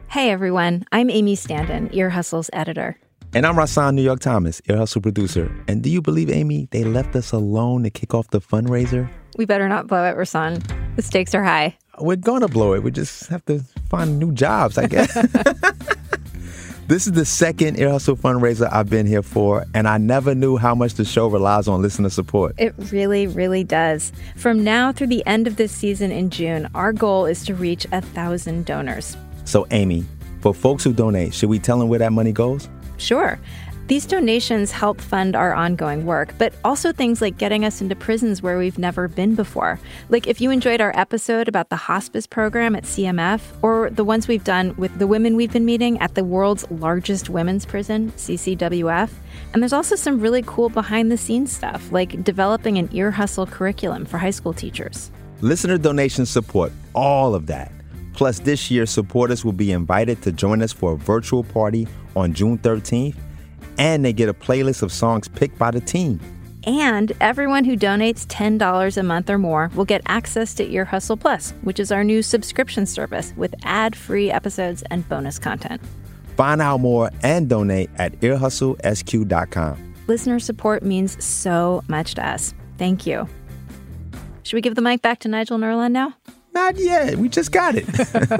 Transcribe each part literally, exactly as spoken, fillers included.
Hey everyone, I'm Amy Standen, Ear Hustle's editor. And I'm Rasan New York Thomas, Ear Hustle producer. And do you believe, Amy, they left us alone to kick off the fundraiser? We better not blow it, Rasan. The stakes are high. We're going to blow it. We just have to find new jobs, I guess. This is the second Ear Hustle fundraiser I've been here for, and I never knew how much the show relies on listener support. It really, really does. From now through the end of this season in June, our goal is to reach a thousand donors. So, Amy, for folks who donate, should we tell them where that money goes? Sure. These donations help fund our ongoing work, but also things like getting us into prisons where we've never been before. Like if you enjoyed our episode about the hospice program at C M F, or the ones we've done with the women we've been meeting at the world's largest women's prison, C C W F. And there's also some really cool behind-the-scenes stuff, like developing an Ear Hustle curriculum for high school teachers. Listener donations support all of that. Plus, this year, supporters will be invited to join us for a virtual party on June thirteenth. And they get a playlist of songs picked by the team. And everyone who donates ten dollars a month or more will get access to Ear Hustle Plus, which is our new subscription service with ad-free episodes and bonus content. Find out more and donate at ear hustle s q dot com. Listener support means so much to us. Thank you. Should we give the mic back to Nigel and Earlonne now? Not yet. We just got it.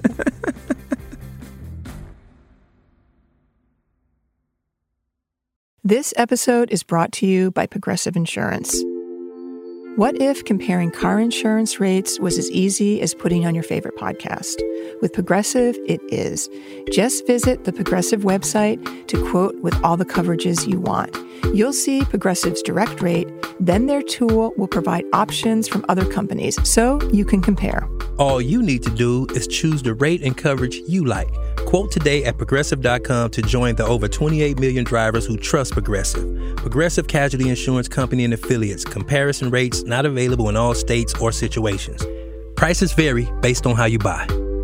This episode is brought to you by Progressive Insurance. What if comparing car insurance rates was as easy as putting on your favorite podcast? With Progressive, it is. Just visit the Progressive website to quote with all the coverages you want. You'll see Progressive's direct rate, then their tool will provide options from other companies so you can compare. All you need to do is choose the rate and coverage you like. Quote today at Progressive dot com to join the over twenty-eight million drivers who trust Progressive. Progressive Casualty Insurance Company and Affiliates. Comparison rates not available in all states or situations. Prices vary based on how you buy.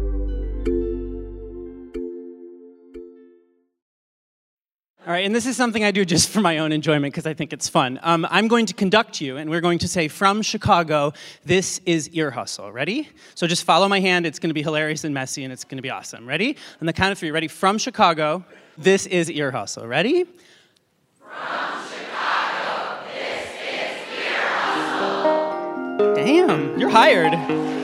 All right, and this is something I do just for my own enjoyment because I think it's fun. Um, I'm going to conduct you, and we're going to say, from Chicago, this is Ear Hustle. Ready? So just follow my hand. It's going to be hilarious and messy, and it's going to be awesome. Ready? On the count of three. Ready? From Chicago, this is Ear Hustle. Ready? From Chicago, this is Ear Hustle. Damn, you're hired.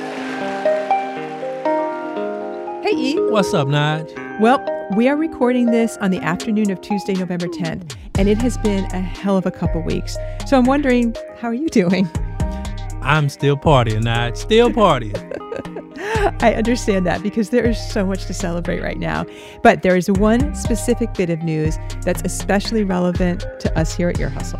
Hey, E. What's up, Nige? Well, we are recording this on the afternoon of Tuesday, November tenth, and it has been a hell of a couple weeks. So I'm wondering, how are you doing? I'm still partying, Nige. Still partying. I understand that because there is so much to celebrate right now. But there is one specific bit of news that's especially relevant to us here at Ear Hustle.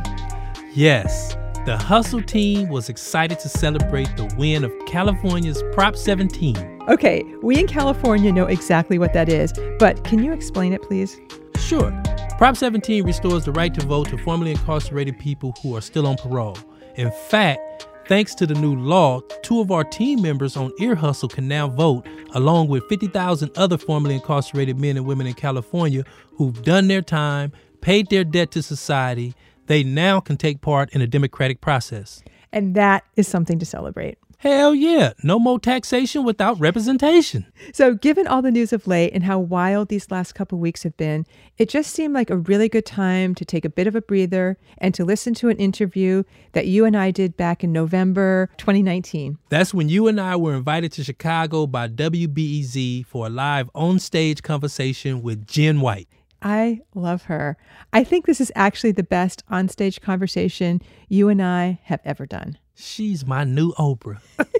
Yes, the Hustle team was excited to celebrate the win of California's Prop seventeen. Okay, we in California know exactly what that is, but can you explain it, please? Sure. Prop seventeen restores the right to vote to formerly incarcerated people who are still on parole. In fact, thanks to the new law, two of our team members on Ear Hustle can now vote, along with fifty thousand other formerly incarcerated men and women in California who've done their time, paid their debt to society. They now can take part in a democratic process. And that is something to celebrate. Hell yeah. No more taxation without representation. So given all the news of late and how wild these last couple weeks have been, it just seemed like a really good time to take a bit of a breather and to listen to an interview that you and I did back in November twenty nineteen. That's when you and I were invited to Chicago by W B E Z for a live on-stage conversation with Jen White. I love her. I think this is actually the best onstage conversation you and I have ever done. She's my new Oprah.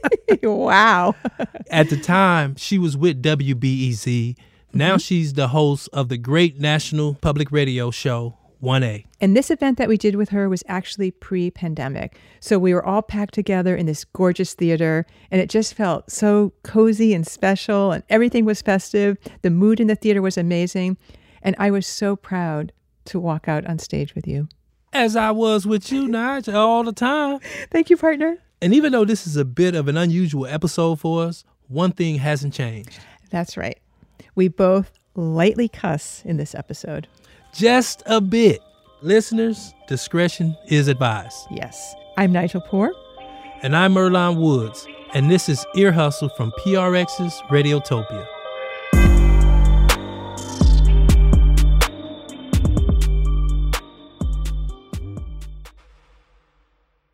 Wow. At the time, she was with W B E Z. Now mm-hmm. she's the host of the great national public radio show, one A. And this event that we did with her was actually pre-pandemic. So we were all packed together in this gorgeous theater, and it just felt so cozy and special, and everything was festive. The mood in the theater was amazing. And I was so proud to walk out on stage with you. As I was with you, Nige, all the time. Thank you, partner. And even though this is a bit of an unusual episode for us, one thing hasn't changed. That's right. We both lightly cuss in this episode. Just a bit. Listeners, discretion is advised. Yes. I'm Nigel Poor. And I'm Earlonne Woods. And this is Ear Hustle from P R X's Radiotopia.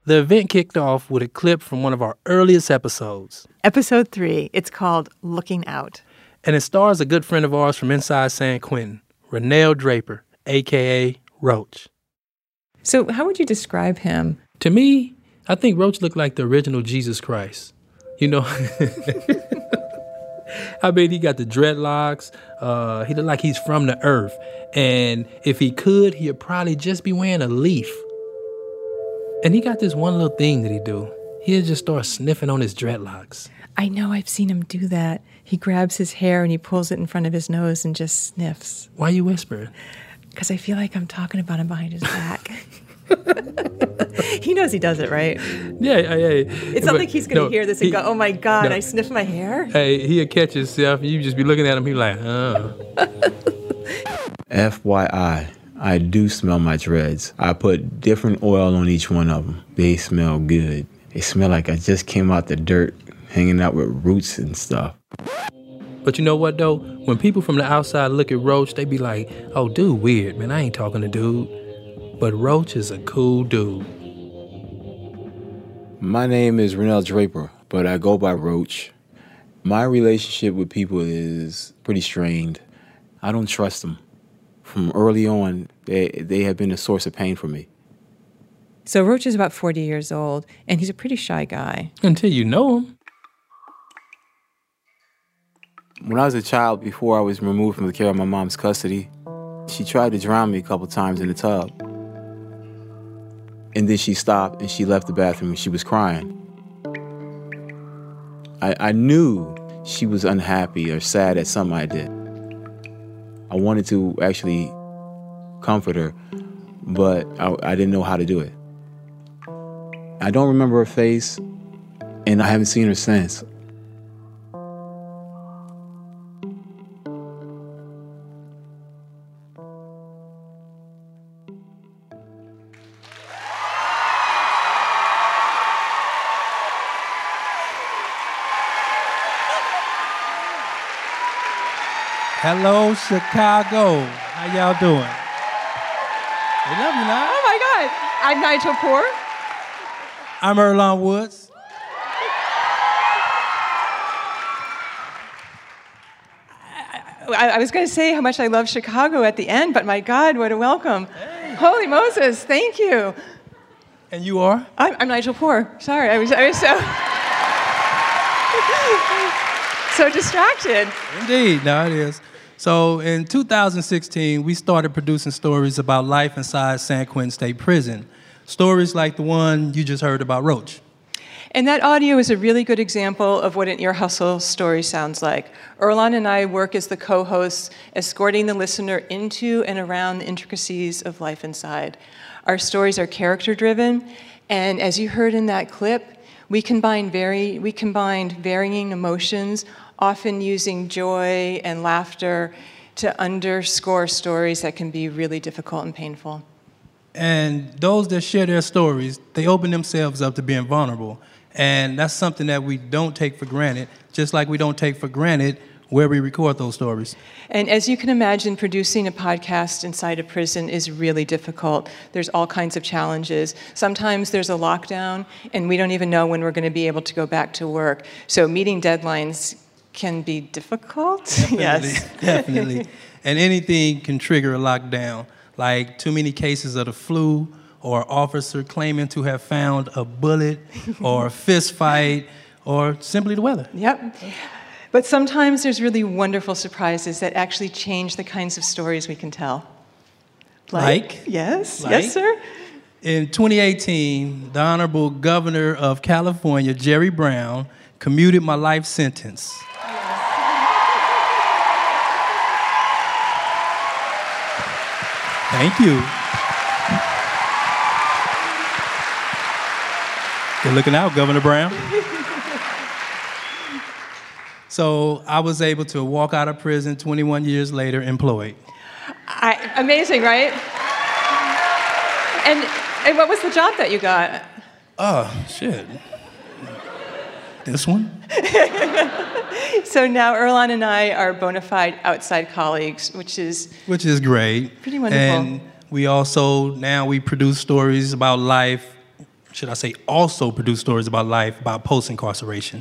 The event kicked off with a clip from one of our earliest episodes. Episode three. It's called Looking Out. And it stars a good friend of ours from inside San Quentin, Renell Draper, a k a. Roach. So how would you describe him? To me, I think Roach looked like the original Jesus Christ. You know, I mean, he got the dreadlocks. Uh, he looked like he's from the earth. And if he could, he'd probably just be wearing a leaf. And he got this one little thing that he do. He'd just start sniffing on his dreadlocks. I know, I've seen him do that. He grabs his hair and he pulls it in front of his nose and just sniffs. Why are you whispering? Because I feel like I'm talking about him behind his back. He knows he does it, right? Yeah, yeah, yeah. It's not but, like he's going to no, hear this and he, go, oh my God, no. I sniffed my hair? Hey, he'll catch himself and you just be looking at him, he like, oh. F Y I, I do smell my dreads. I put different oil on each one of them. They smell good. They smell like I just came out the dirt, hanging out with roots and stuff. But you know what, though? When people from the outside look at Roach, they be like, oh, dude, weird. Man, I ain't talking to dude. But Roach is a cool dude. My name is Renell Draper, but I go by Roach. My relationship with people is pretty strained. I don't trust them. From early on, they, they have been a source of pain for me. So Roach is about forty years old, and he's a pretty shy guy. Until you know him. When I was a child, before I was removed from the care of my mom's custody, she tried to drown me a couple times in the tub. And then she stopped and she left the bathroom and she was crying. I, I knew she was unhappy or sad at something I did. I wanted to actually comfort her, but I, I didn't know how to do it. I don't remember her face, and I haven't seen her since. Hello, Chicago. How y'all doing? We love you now. Oh my God. I'm Nigel Poor. I'm Earlonne Woods. I, I was going to say how much I love Chicago at the end, but my God, what a welcome. Hey. Holy Moses, thank you. And you are? I'm, I'm Nigel Poor. Sorry, I was, I was so... so distracted. Indeed, no, it is. So in two thousand sixteen, we started producing stories about life inside San Quentin State Prison. Stories like the one you just heard about Roach. And that audio is a really good example of what an Ear Hustle story sounds like. Earlonne and I work as the co-hosts, escorting the listener into and around the intricacies of life inside. Our stories are character-driven, and as you heard in that clip, we combine very, we combined varying emotions, often using joy and laughter to underscore stories that can be really difficult and painful. And those that share their stories, they open themselves up to being vulnerable. And that's something that we don't take for granted, just like we don't take for granted where we record those stories. And as you can imagine, producing a podcast inside a prison is really difficult. There's all kinds of challenges. Sometimes there's a lockdown, and we don't even know when we're going to be able to go back to work. So meeting deadlines can be difficult. Definitely, yes. Definitely. And anything can trigger a lockdown, like too many cases of the flu, or an officer claiming to have found a bullet, or a fist fight, or simply the weather. Yep. But sometimes there's really wonderful surprises that actually change the kinds of stories we can tell. Like? like yes. Like? Yes, sir. In twenty eighteen, the Honorable Governor of California, Jerry Brown, commuted my life sentence. Thank you. Good looking out, Governor Brown. So I was able to walk out of prison twenty-one years later, employed. I, amazing, right? And, and what was the job that you got? Oh, shit. This one? So now Earlonne and I are bona fide outside colleagues, which is... Which is great. Pretty wonderful. And we also, now we produce stories about life should I say also produce stories about life, about post-incarceration.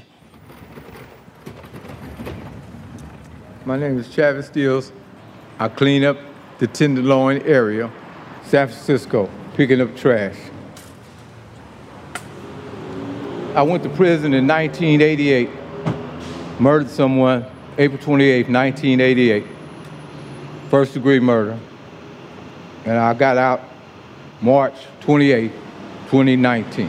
My name is Travis Stills. I clean up the Tenderloin area, San Francisco, picking up trash. I went to prison in nineteen eighty-eight, murdered someone, April twenty-eighth, nineteen eighty-eight, first degree murder. And I got out March twenty-eighth, twenty nineteen.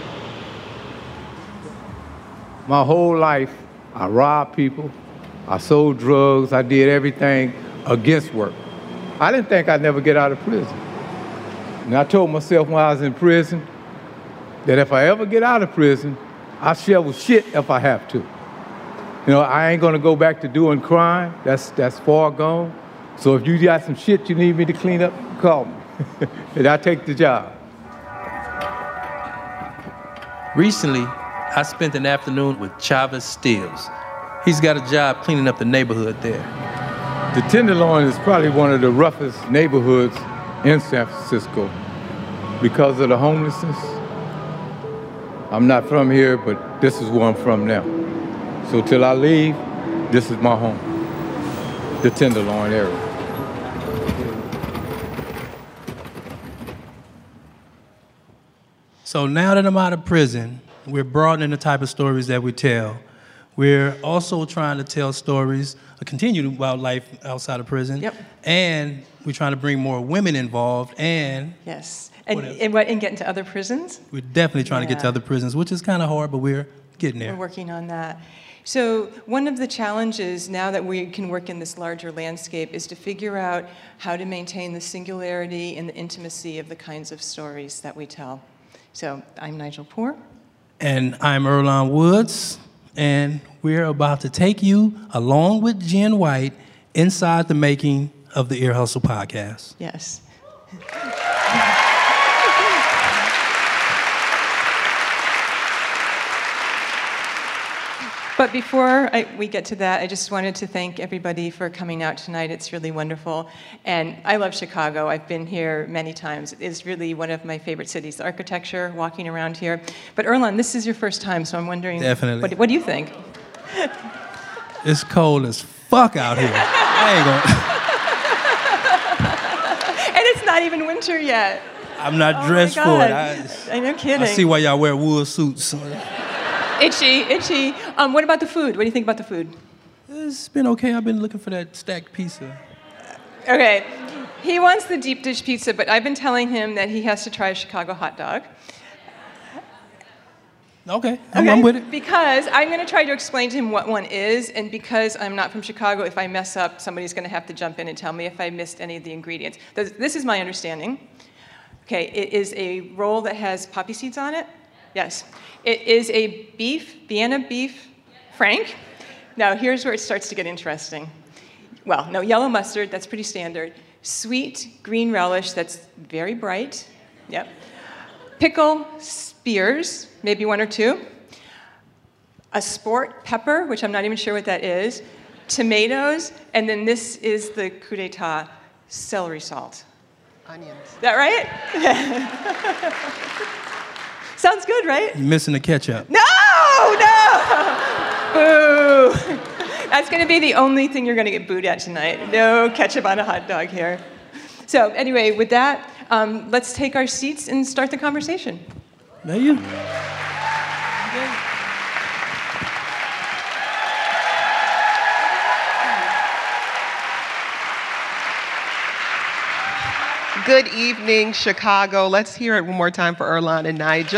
My whole life, I robbed people, I sold drugs, I did everything against work. I didn't think I'd never get out of prison. And I told myself when I was in prison that if I ever get out of prison, I'll shovel shit if I have to. You know, I ain't gonna go back to doing crime, that's, that's far gone. So if you got some shit you need me to clean up, call me, and I'll take the job. Recently, I spent an afternoon with Travis Stills. He's got a job cleaning up the neighborhood there. The Tenderloin is probably one of the roughest neighborhoods in San Francisco because of the homelessness. I'm not from here, but this is where I'm from now. So till I leave, this is my home, the Tenderloin area. So now that I'm out of prison, we're broadening the type of stories that we tell. We're also trying to tell stories, uh, continue about life outside of prison. Yep. And we're trying to bring more women involved and... Yes. And, and, what, and get into other prisons? We're definitely trying yeah. to get to other prisons, which is kind of hard, but we're getting there. We're working on that. So one of the challenges now that we can work in this larger landscape is to figure out how to maintain the singularity and the intimacy of the kinds of stories that we tell. So I'm Nigel Poor. And I'm Earlonne Woods. And we're about to take you, along with Jen White, inside the making of the Ear Hustle podcast. Yes. But before I, we get to that, I just wanted to thank everybody for coming out tonight. It's really wonderful. And I love Chicago. I've been here many times. It is really one of my favorite cities, the architecture, walking around here. But Earlonne, this is your first time, so I'm wondering, Definitely. What, what do you think? It's cold as fuck out here. I ain't gonna... And it's not even winter yet. I'm not oh dressed for it. I, I know, kidding. I see why y'all wear wool suits. Itchy, itchy. Um, what about the food? What do you think about the food? It's been okay. I've been looking for that stacked pizza. Okay. He wants the deep dish pizza, but I've been telling him that he has to try a Chicago hot dog. Okay, I'm, okay. I'm with it. Because I'm going to try to explain to him what one is, and because I'm not from Chicago, if I mess up, somebody's going to have to jump in and tell me if I missed any of the ingredients. This is my understanding. Okay, it is a roll that has poppy seeds on it. Yes. It is a beef, Vienna beef, Frank. Now, here's where it starts to get interesting. Well, no, yellow mustard, that's pretty standard. Sweet green relish, that's very bright. Yep. Pickle spears, maybe one or two. A sport pepper, which I'm not even sure what that is. Tomatoes, and then this is the coup d'etat, celery salt. Onions. Is that right? Sounds good, right? You're missing the ketchup. No, no! Boo. That's going to be the only thing you're going to get booed at tonight. No ketchup on a hot dog here. So anyway, with that, um, let's take our seats and start the conversation. There you. Good evening, Chicago. Let's hear it one more time for Earlonne and Nigel.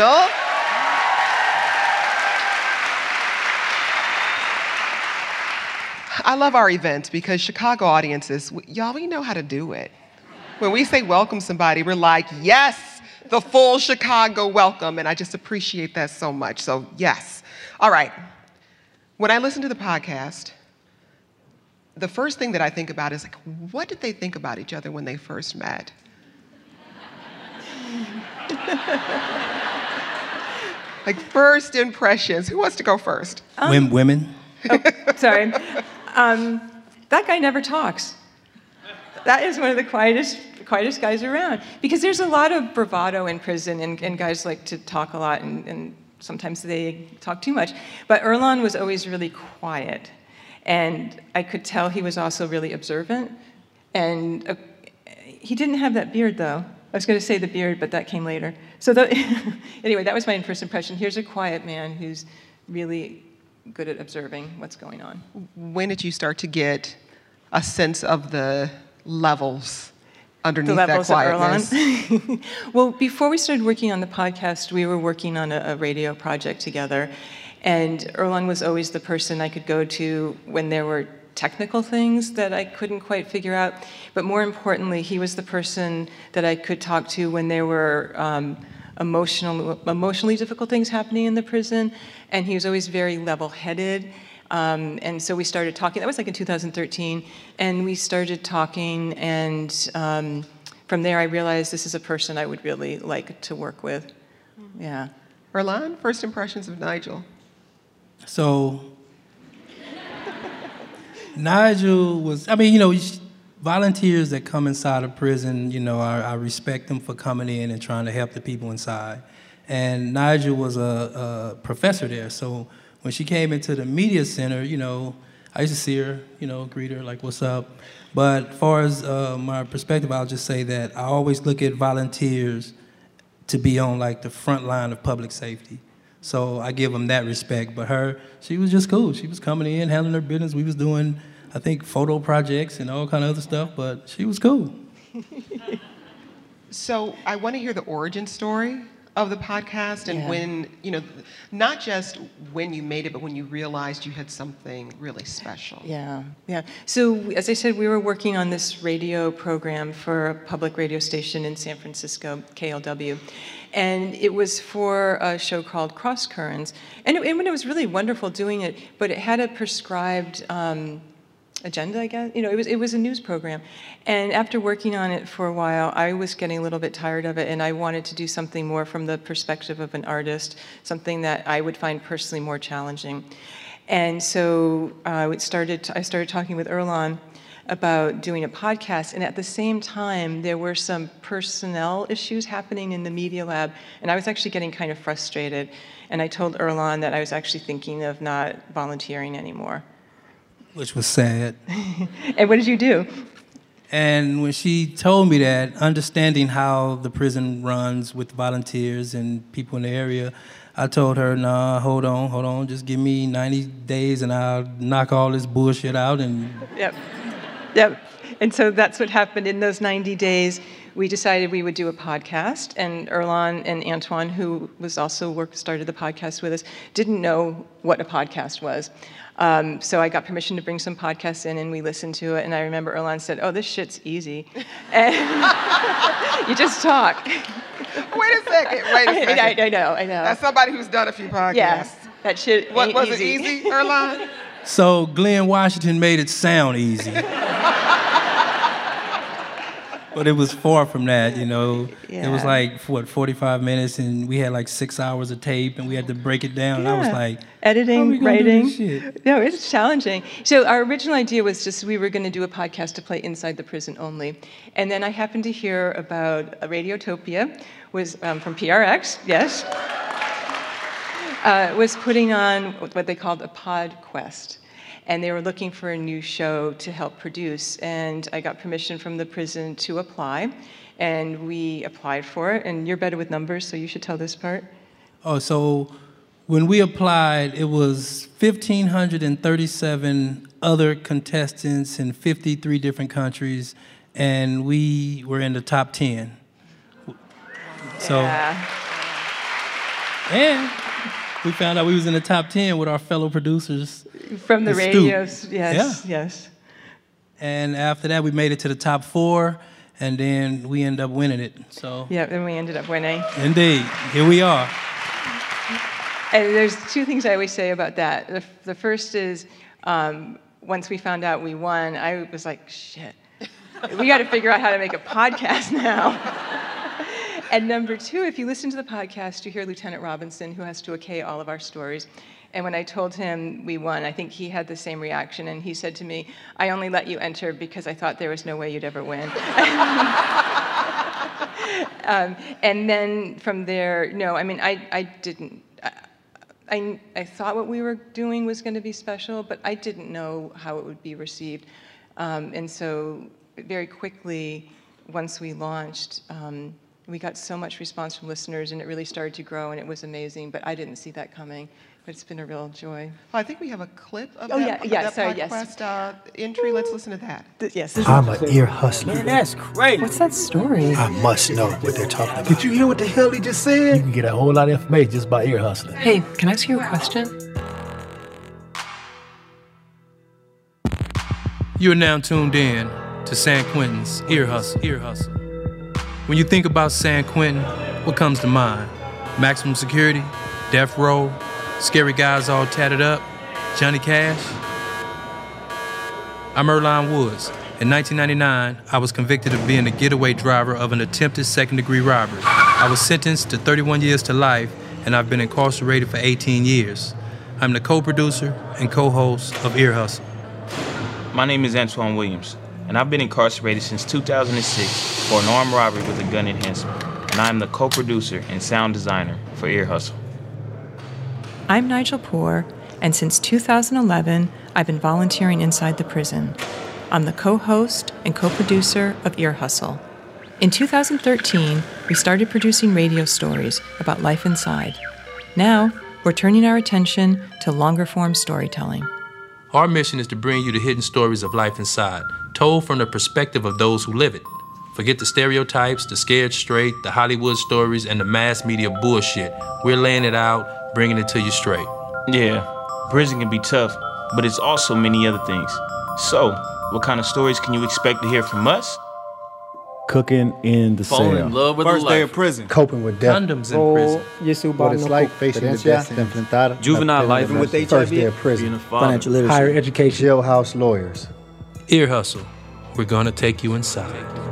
I love our events because Chicago audiences, y'all, we know how to do it. When we say welcome somebody, we're like, yes, the full Chicago welcome, and I just appreciate that so much, so yes. All right, when I listen to the podcast, the first thing that I think about is, like, what did they think about each other when they first met? Like, first impressions. Who wants to go first? Um, women? Oh, sorry. Um, that guy never talks. That is one of the quietest, quietest guys around. Because there's a lot of bravado in prison, and, and guys like to talk a lot, and, and sometimes they talk too much. But Earlonne was always really quiet. And I could tell he was also really observant. And uh, he didn't have that beard, though. I was going to say the beard, but that came later. So the, anyway, that was my first impression. Here's a quiet man who's really good at observing what's going on. When did you start to get a sense of the levels underneath the levels that quietness? Of Earlonne? Well, before we started working on the podcast, we were working on a, a radio project together. And Earlonne was always the person I could go to when there were technical things that I couldn't quite figure out. But more importantly, he was the person that I could talk to when there were um, emotional, emotionally difficult things happening in the prison. And he was always very level-headed. Um, and so we started talking. That was like in two thousand thirteen. And we started talking. And um, from there, I realized this is a person I would really like to work with. Yeah. Earlonne, first impressions of Nigel. So, Nigel was, I mean, you know, volunteers that come inside of prison, you know, I, I respect them for coming in and trying to help the people inside. And Nigel was a, a professor there, so when she came into the media center, you know, I used to see her, you know, greet her, like, what's up? But as far as uh, my perspective, I'll just say that I always look at volunteers to be on, like, the front line of public safety. So I give them that respect. But her, she was just cool. She was coming in, handling her business. We was doing, I think, photo projects and all kind of other stuff, but she was cool. So I want to hear the origin story of the podcast and Yeah. when, you know, not just when you made it, but when you realized you had something really special. Yeah, yeah. So as I said, we were working on this radio program for a public radio station in San Francisco, K L W. And it was for a show called Cross Currents. And it, and it was really wonderful doing it, but it had a prescribed um, agenda, I guess. You know, it was, it was a news program. And after working on it for a while, I was getting a little bit tired of it, and I wanted to do something more from the perspective of an artist, something that I would find personally more challenging. And so uh, it started, I started talking with Earlonne about doing a podcast, and at the same time, there were some personnel issues happening in the Media Lab, and I was actually getting kind of frustrated. And I told Earlonne that I was actually thinking of not volunteering anymore. Which was sad. And what did you do? And when she told me that, understanding how the prison runs with volunteers and people in the area, I told her, nah, hold on, hold on, just give me ninety days and I'll knock all this bullshit out. And Yep, yep. And so that's what happened in those ninety days. We decided we would do a podcast, and Earlonne and Antoine, who was also work, started the podcast with us, didn't know what a podcast was. Um, so I got permission to bring some podcasts in, and we listened to it. And I remember Earlonne said, "Oh, this shit's easy. And you just talk." Wait a second, wait a second. I, I know, I know. As somebody who's done a few podcasts. Yeah, that shit What, ain't was easy. it easy, Earlonne? so Glenn Washington made it sound easy. But it was far from that, you know. Yeah. It was like, what, forty-five minutes, and we had like six hours of tape, and we had to break it down. And I was Yeah. like, how are we editing, gonna do writing. this shit? No, it's challenging. So our original idea was just we were going to do a podcast to play inside the prison only. And then I happened to hear about a Radiotopia, was um, from P R X, yes, uh, was putting on what they called a PodQuest. And they were looking for a new show to help produce. And I got permission from the prison to apply. And we applied for it. And you're better with numbers, so you should tell this part. Oh, so when we applied, it was one thousand five hundred thirty-seven other contestants in fifty-three different countries, and we were in the top ten. So, Yeah. and we found out we was in the top ten with our fellow producers. From the and Stu. radios, yes, Yeah. yes. And after that, we made it to the top four, and then we ended up winning it. So, Yeah, and we ended up winning. indeed, here we are. And there's two things I always say about that. The, the first is, um, once we found out we won, I was like, shit, we got to figure out how to make a podcast now. And number two, if you listen to the podcast, you hear Lieutenant Robinson, who has to okay all of our stories. And when I told him we won, I think he had the same reaction. And he said to me, I only let you enter because I thought there was no way you'd ever win. um, and then from there, no, I mean, I, I didn't. I, I thought what we were doing was going to be special, but I didn't know how it would be received. Um, and so very quickly, once we launched, um, we got so much response from listeners, and it really started to grow, and it was amazing. But I didn't see that coming. But it's been a real joy. Well, I think we have a clip of oh, that, yeah, yeah, that sorry, podcast yes. uh, entry. Let's listen to that. Th- yes. I'm an ear hustler. Man, that's crazy. What's that story? I must know what they're talking about. Did you hear what the hell he just said? You can get a whole lot of information just by ear hustling. Hey, can I ask you a question? You are now tuned in to San Quentin's Ear Hustle. Ear Hustle. When you think about San Quentin, what comes to mind? Maximum security, death row, scary guys all tatted up, Johnny Cash? I'm Earlonne Woods. In nineteen ninety-nine, I was convicted of being the getaway driver of an attempted second-degree robbery. I was sentenced to thirty-one years to life, and I've been incarcerated for eighteen years. I'm the co-producer and co-host of Ear Hustle. My name is Antoine Williams, and I've been incarcerated since two thousand six for an armed robbery with a gun enhancement, and I'm the co-producer and sound designer for Ear Hustle. I'm Nigel Poor, and since two thousand eleven, I've been volunteering inside the prison. I'm the co-host and co-producer of Ear Hustle. In two thousand thirteen, we started producing radio stories about life inside. Now, we're turning our attention to longer-form storytelling. Our mission is to bring you the hidden stories of life inside, told from the perspective of those who live it. Forget the stereotypes, the scared straight, the Hollywood stories, and the mass media bullshit. We're laying it out, bringing it to you straight. Yeah, prison can be tough, but it's also many other things. So, what kind of stories can you expect to hear from us? Cooking in the cell. Falling in love with First the life. day of prison. Coping with death. Condoms in prison. What it's like facing the death sentence. Juvenile life with H I V. First day of prison. Being a father. Financial literacy. Higher education. Jailhouse lawyers. Ear Hustle. We're gonna take you inside.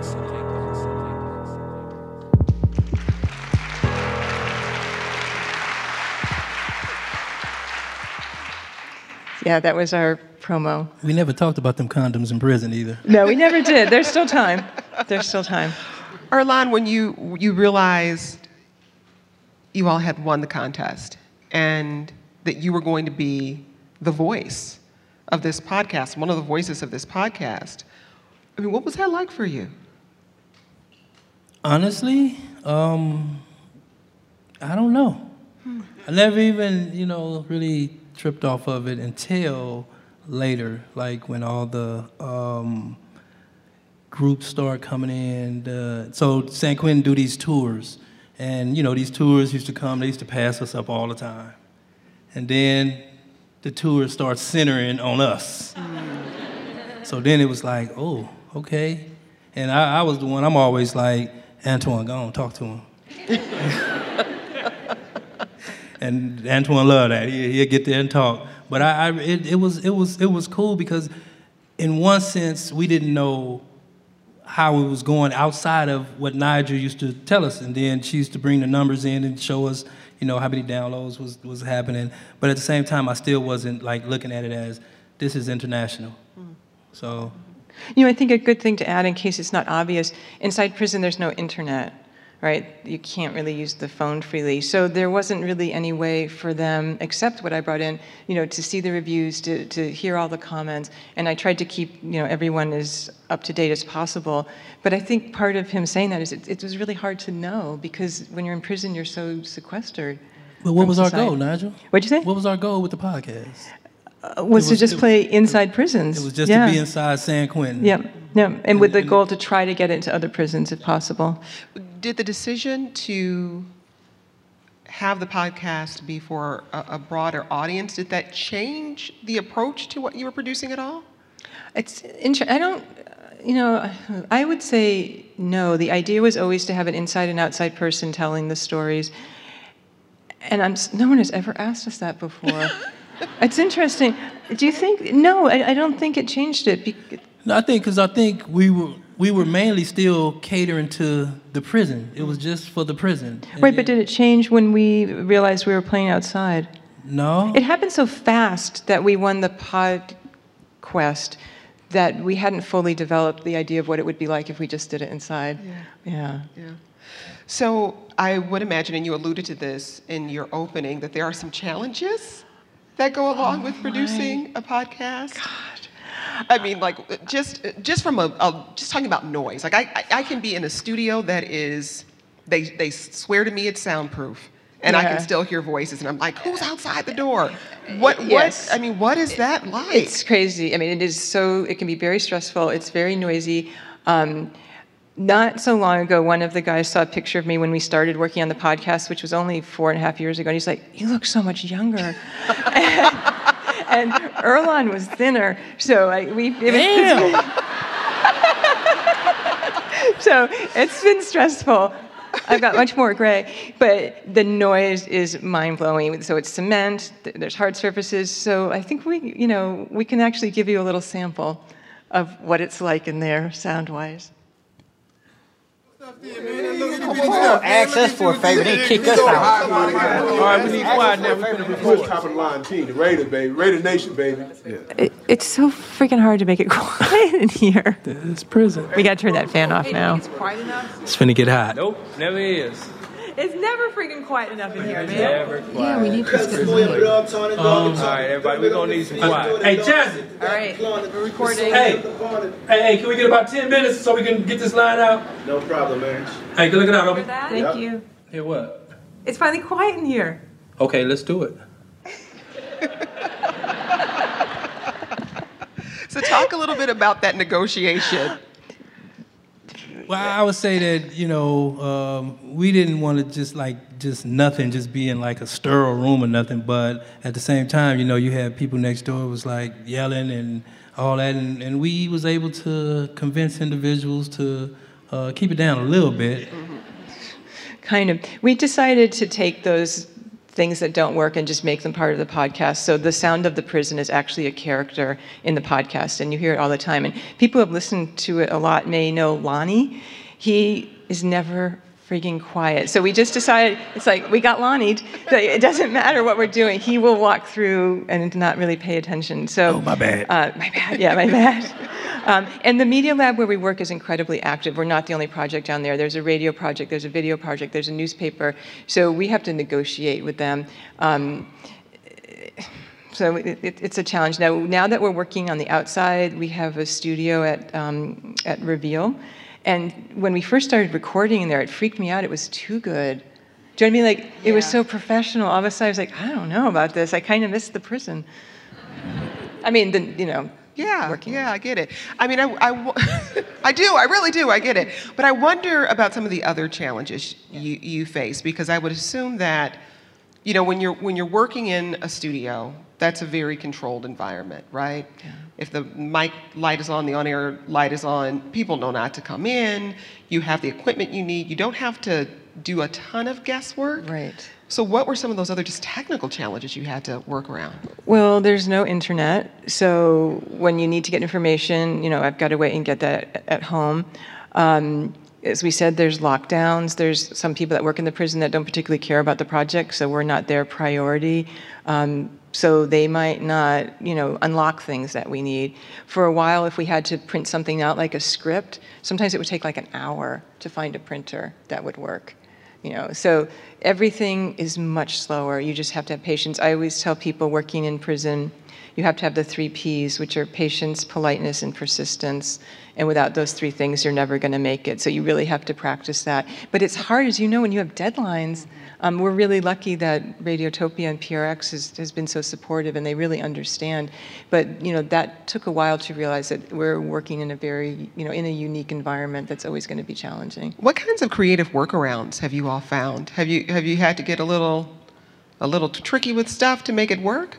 Yeah, that was our promo. We never talked about them condoms in prison either. No, we never did. There's still time. There's still time. Earlonne, when you you realized you all had won the contest and that you were going to be the voice of this podcast, one of the voices of this podcast, I mean, what was that like for you? Honestly, um, I don't know. Hmm. I never even, you know, really tripped off of it until later, like when all the um, groups start coming in. Uh, so San Quentin do these tours, and you know these tours used to come. They used to pass us up all the time, and then the tours start centering on us. So then it was like, oh, okay. And I, I was the one. I'm always like, Antoine, go on, talk to him. And Antoine loved that. He, he'd get there and talk. But I, I it, it was, it was, it was cool because, in one sense, we didn't know how it was going outside of what Nigel used to tell us. And then she used to bring the numbers in and show us, you know, how many downloads was was happening. But at the same time, I still wasn't like looking at it as this is international. Mm. So, you know, I think a good thing to add in case it's not obvious. Inside prison, there's no internet. Right? You can't really use the phone freely. So there wasn't really any way for them, except what I brought in, you know, to see the reviews, to, to hear all the comments. And I tried to keep, you know, everyone as up to date as possible. But I think part of him saying that is it, it was really hard to know because when you're in prison, you're so sequestered. But what was society. our goal, Nigel? What'd you say? What was our goal with the podcast? Uh, was, was to just play inside prisons. It was just yeah. to be inside San Quentin. Yeah, yeah, and, and with the and, goal to try to get into other prisons if possible. Did the decision to have the podcast be for a, a broader audience, did that change the approach to what you were producing at all? It's inter- I don't, you know, I would say no. The idea was always to have an inside and outside person telling the stories. And I'm, no one has ever asked us that before. It's interesting. Do you think? No, I, I don't think it changed it. Be- no, I think because I think we were we were mainly still catering to the prison. It was just for the prison. And Right, but then- did it change when we realized we were playing outside? No. It happened so fast that we won the PodQuest that we hadn't fully developed the idea of what it would be like if we just did it inside. Yeah. Yeah. Yeah. So I would imagine, and you alluded to this in your opening, that there are some challenges that go along Oh with producing a podcast. God. I mean, like just just from a, a just talking about noise. Like I, I I can be in a studio that is they they swear to me it's soundproof. And I Yeah. can still hear voices, and I'm like, "Who's outside the door?" What? Yes. What? I mean, what is that like? It's crazy. I mean, it is so, it can be very stressful. It's very noisy. Um, not so long ago, one of the guys saw a picture of me when we started working on the podcast, which was only four and a half years ago. And he's like, "You look so much younger." and, and Erlon was thinner. So like, we, it was, so it's been stressful. I've got much more gray, but the noise is mind-blowing. So it's cement, th- there's hard surfaces. So I think we, you know, we can actually give you a little sample of what it's like in there, sound-wise. Ask us for a favor, then kick us out. All right, we need quiet now. We're going to record top of the line team, the Raiders, baby. Raider Nation, baby. Yeah. It, it's so freaking hard to make it quiet in here. It's prison. We got to turn that fan off now. It's quiet enough? It's finna get hot. Nope, never is. It's never freaking quiet enough in here, man. Never quiet. Yeah, we need to get Um, all right, everybody, we're going to need some quiet. Hey, Jazzy. All right, we're recording. Hey, hey, hey, can we get about ten minutes so we can get this line out? No problem, man. Hey, good looking out, Obi. Thank Yep. you. Hear what? It's finally quiet in here. Okay, let's do it. So talk a little bit about that negotiation. Well, I would say that, you know, um, we didn't want to just like, just nothing, just be in like a sterile room or nothing. But at the same time, you know, you had people next door was like yelling and all that. And, and we was able to convince individuals to uh, keep it down a little bit. Kind of. We decided to take those things that don't work and just make them part of the podcast. So the sound of the prison is actually a character in the podcast, and you hear it all the time. And people who have listened to it a lot may know Lonnie. He is never freaking quiet. So we just decided, it's like, we got Lonnie'd. So it doesn't matter what we're doing. He will walk through and not really pay attention. So, Oh, my bad. Uh, my bad, yeah, my bad. Um, and the Media Lab where we work is incredibly active. We're not the only project down there. There's a radio project, there's a video project, there's a newspaper. So we have to negotiate with them. Um, so it, it, it's a challenge. Now, now that we're working on the outside, we have a studio at, um, at Reveal. And when we first started recording in there, it freaked me out. It was too good. Do you know what I mean? Like, it was so professional. All of a sudden, I was like, I don't know about this. I kind of miss the prison. I mean, the, you know, Yeah, working. yeah, I get it. I mean, I, I, I do, I really do, I get it. But I wonder about some of the other challenges you, you face, because I would assume that, you know, when you're when you're working in a studio, that's a very controlled environment, right? Yeah. If the mic light is on, the on-air light is on, people know not to come in. You have the equipment you need. You don't have to do a ton of guesswork. Right. So what were some of those other just technical challenges you had to work around? Well, there's no internet, so when you need to get information, you know, I've got to wait and get that at home. Um, as we said, there's lockdowns. There's some people that work in the prison that don't particularly care about the project, so we're not their priority. Um, so they might not, you know, unlock things that we need. For a while, if we had to print something out like a script, sometimes it would take like an hour to find a printer that would work. You know, so everything is much slower. You just have to have patience. I always tell people working in prison, you have to have the three P's, which are patience, politeness, and persistence. And without those three things, you're never going to make it. So you really have to practice that. But it's hard, as you know, when you have deadlines. Um, we're really lucky that Radiotopia and P R X has, has been so supportive, and they really understand. But you know, that took a while to realize that we're working in a very, you know, in a unique environment that's always going to be challenging. What kinds of creative workarounds have you all found? Have you have you had to get a little, a little tricky with stuff to make it work?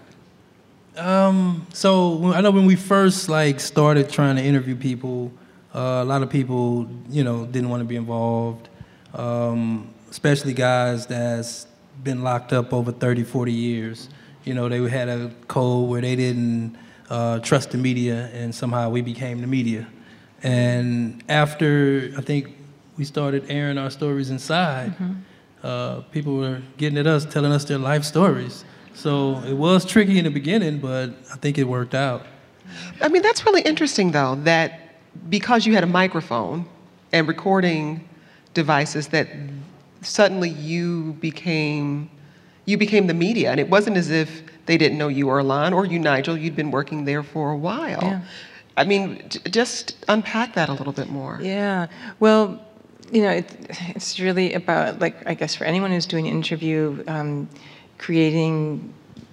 Um, so I know when we first like started trying to interview people, uh, a lot of people, you know, didn't want to be involved, um, especially guys that's been locked up over thirty, forty years. You know, they had a code where they didn't uh, trust the media, and somehow we became the media. And after, I think, we started airing our stories inside, mm-hmm. uh, people were getting at us, telling us their life stories. So it was tricky in the beginning, but I think it worked out. I mean, that's really interesting, though, that because you had a microphone and recording devices, that suddenly you became you became the media. And it wasn't as if they didn't know you, Earlonne, or you, Nigel. You'd been working there for a while. Yeah. I mean, j- just unpack that a little bit more. Yeah. Well, you know, it, it's really about, like, I guess for anyone who's doing an interview, um, creating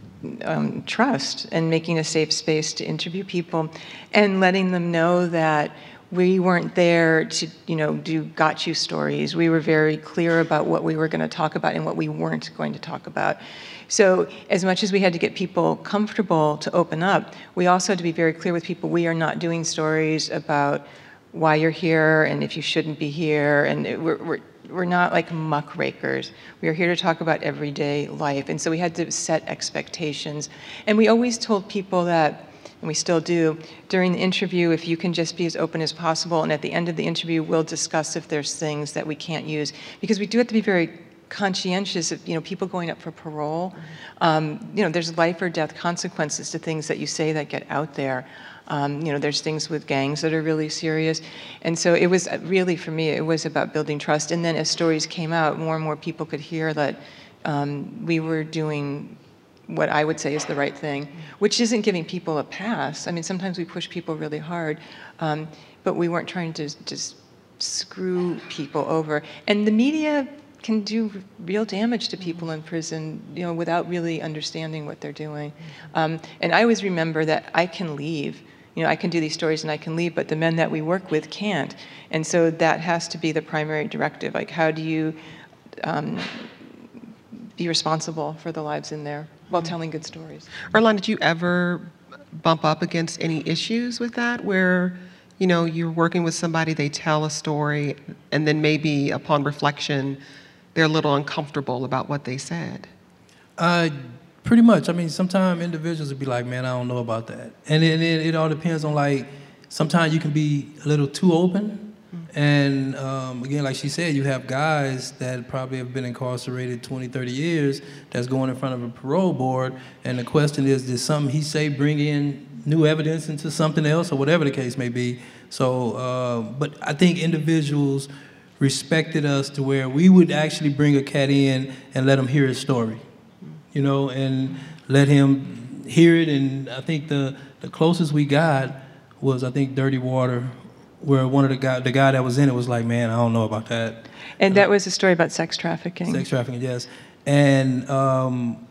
um, trust and making a safe space to interview people and letting them know that we weren't there to, you know, do got you stories. We were very clear about what we were going to talk about and what we weren't going to talk about. So as much as we had to get people comfortable to open up, we also had to be very clear with people, we are not doing stories about why you're here and if you shouldn't be here. And it, we're, we're, we're not like muckrakers. We are here to talk about everyday life. And so we had to set expectations. And we always told people that, and we still do, during the interview, if you can just be as open as possible, and at the end of the interview, we'll discuss if there's things that we can't use. Because we do have to be very conscientious of, you know, people going up for parole. Um, you know, there's life or death consequences to things that you say that get out there. Um, you know, there's things with gangs that are really serious. And so it was really, for me, it was about building trust. And then as stories came out, more and more people could hear that um, we were doing what I would say is the right thing, which isn't giving people a pass. I mean, sometimes we push people really hard, um, but we weren't trying to just screw people over. And the media can do real damage to people in prison, you know, without really understanding what they're doing. Um, and I always remember that I can leave. You know, I can do these stories and I can leave, but the men that we work with can't. And so that has to be the primary directive. Like, how do you um, be responsible for the lives in there while telling good stories? Earlonne, did you ever bump up against any issues with that, where, you know, you're working with somebody, they tell a story, and then maybe upon reflection, they're a little uncomfortable about what they said? Uh, pretty much. I mean, sometimes individuals would be like, man, I don't know about that. And it, it, it all depends on, like, sometimes you can be a little too open. And um, again, like she said, you have guys that probably have been incarcerated twenty, thirty years that's going in front of a parole board. And the question is, did something he say bring in new evidence into something else, or whatever the case may be? So, uh, but I think individuals respected us to where we would actually bring a cat in and let him hear his story, you know, and let him hear it. And I think the, the closest we got was, I think, Dirty Water, where one of the guy, the guy that was in it was like, man, I don't know about that. And that was a story about sex trafficking. Sex trafficking, yes. And um,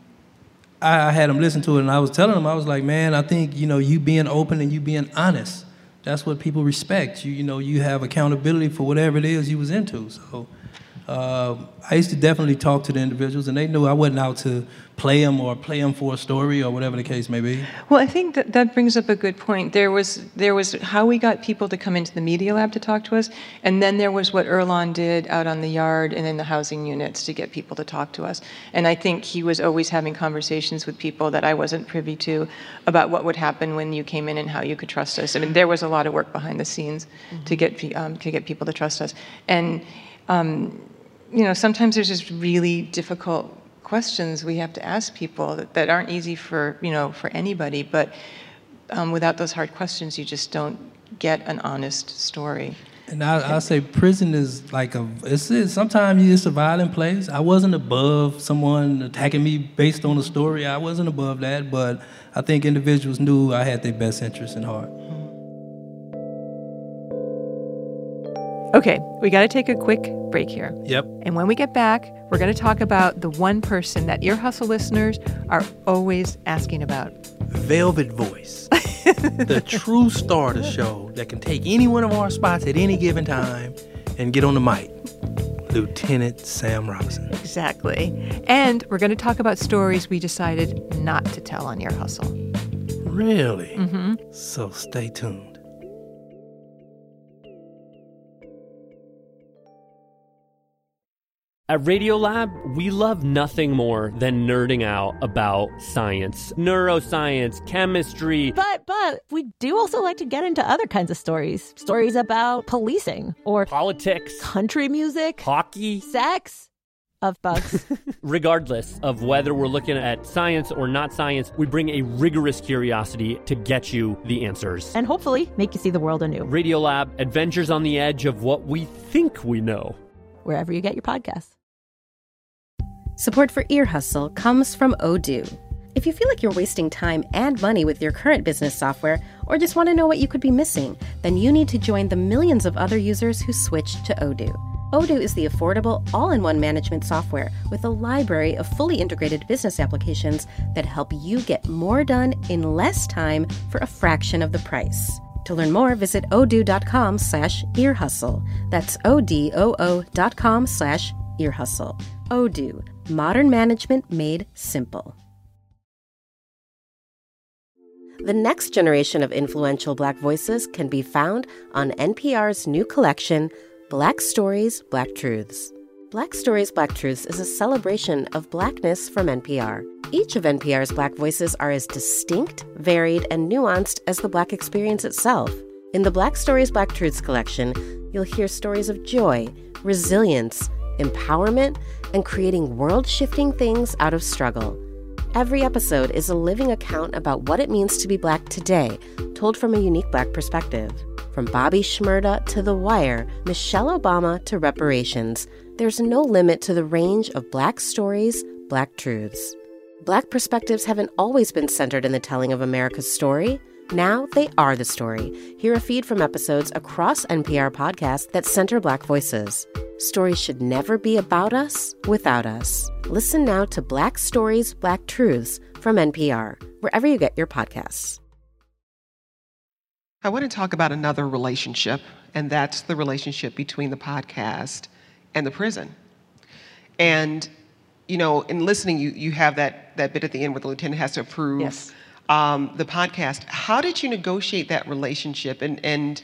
I, I had him listen to it, and I was telling him, I was like, man, I think, you know, you being open and you being honest, that's what people respect. You, you know, you have accountability for whatever it is you was into. So uh, I used to definitely talk to the individuals, and they knew I wasn't out to play them or play them for a story or whatever the case may be. Well, I think that that brings up a good point. There was there was how we got people to come into the Media Lab to talk to us, and then there was what Earlonne did out on the yard and in the housing units to get people to talk to us. And I think he was always having conversations with people that I wasn't privy to about what would happen when you came in and how you could trust us. I mean, there was a lot of work behind the scenes mm-hmm. to get um, to get people to trust us. And um, you know, sometimes there's just really difficult questions we have to ask people that, that aren't easy for, you know, for anybody, but um, without those hard questions, you just don't get an honest story. And I, I say prison is like a, it's, it's sometimes it's a violent place. I wasn't above someone attacking me based on a story. I wasn't above that, but I think individuals knew I had their best interests in heart. Okay, we got to take a quick break here. Yep. And when we get back, we're going to talk about the one person that Ear Hustle listeners are always asking about. Velvet Voice. The true star of the show that can take any one of our spots at any given time and get on the mic. Lieutenant Sam Robinson. Exactly. And we're going to talk about stories we decided not to tell on Ear Hustle. Really? Mm-hmm. So stay tuned. At Radiolab, we love nothing more than nerding out about science, neuroscience, chemistry. But, but, we do also like to get into other kinds of stories. Stories about policing or politics, country music, hockey, sex, of bugs. Regardless of whether we're looking at science or not science, we bring a rigorous curiosity to get you the answers. And hopefully make you see the world anew. Radiolab, adventures on the edge of what we think we know. Wherever you get your podcasts. Support for Ear Hustle comes from Odoo. If you feel like you're wasting time and money with your current business software, or just want to know what you could be missing, then you need to join the millions of other users who switched to Odoo. Odoo is the affordable, all-in-one management software with a library of fully integrated business applications that help you get more done in less time for a fraction of the price. To learn more, visit odoo.com slash earhustle. That's O-D-O-O dot com slash earhustle. Odoo. Modern management made simple. The next generation of influential Black voices can be found on N P R's new collection, Black Stories, Black Truths. Black Stories, Black Truths is a celebration of Blackness from N P R. Each of N P R's Black voices are as distinct, varied, and nuanced as the Black experience itself. In the Black Stories, Black Truths collection, you'll hear stories of joy, resilience, empowerment, and creating world-shifting things out of struggle. Every episode is a living account about what it means to be Black today, told from a unique Black perspective. From Bobby Shmurda to The Wire, Michelle Obama to reparations, there's no limit to the range of Black stories, Black truths. Black perspectives haven't always been centered in the telling of America's story. Now they are the story. Hear a feed from episodes across N P R podcasts that center Black voices. Stories should never be about us without us. Listen now to Black Stories, Black Truths from N P R, wherever you get your podcasts. I want to talk about another relationship, and that's the relationship between the podcast and the prison. And, you know, in listening, you, you have that, that bit at the end where the lieutenant has to approve yes. um, the podcast. How did you negotiate that relationship, and, and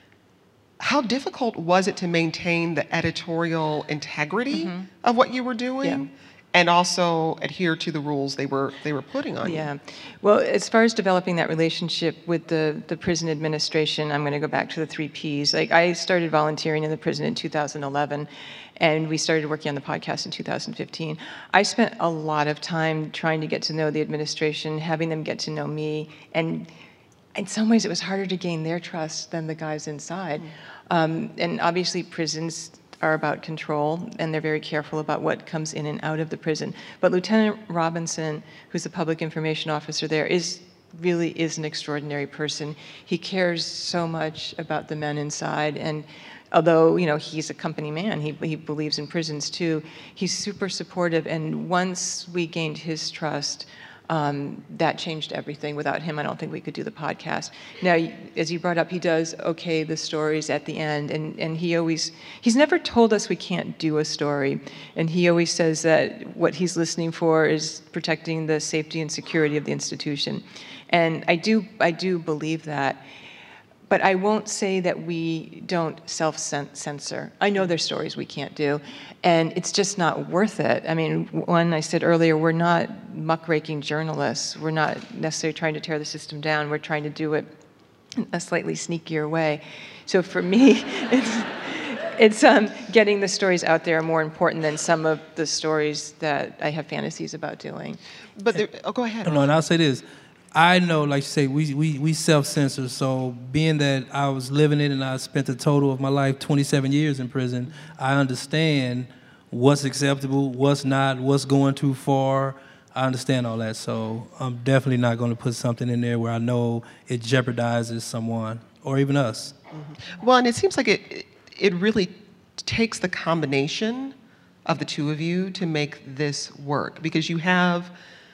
how difficult was it to maintain the editorial integrity mm-hmm. of what you were doing? Yeah. And also adhere to the rules they were they were putting on yeah. you. Yeah. Well, as far as developing that relationship with the, the prison administration, I'm going to go back to the three Ps. Like, I started volunteering in the prison in two thousand eleven, and we started working on the podcast in two thousand fifteen. I spent a lot of time trying to get to know the administration, having them get to know me, and in some ways it was harder to gain their trust than the guys inside. Mm. Um, and obviously prisons are about control, and they're very careful about what comes in and out of the prison. But Lieutenant Robinson, who's the public information officer there, is really is an extraordinary person. He cares so much about the men inside, and although, you know, he's a company man, he, he believes in prisons too, he's super supportive, and once we gained his trust, Um, that changed everything. Without him, I don't think we could do the podcast. Now, as you brought up, he does okay the stories at the end, and, and he always, he's never told us we can't do a story, and he always says that what he's listening for is protecting the safety and security of the institution. And I do, I do believe that. But I won't say that we don't self-censor. I know there's stories we can't do, and it's just not worth it. I mean, one, I said earlier, we're not muckraking journalists. We're not necessarily trying to tear the system down. We're trying to do it in a slightly sneakier way. So for me, it's, it's um, getting the stories out there more important than some of the stories that I have fantasies about doing. But there, oh, go ahead. No, and I'll say this. I know, like you say, we, we, we self-censor, so being that I was living it and I spent a total of my life twenty-seven years in prison, I understand what's acceptable, what's not, what's going too far. I understand all that, so I'm definitely not going to put something in there where I know it jeopardizes someone or even us. Mm-hmm. Well, and it seems like it, it really takes the combination of the two of you to make this work, because you have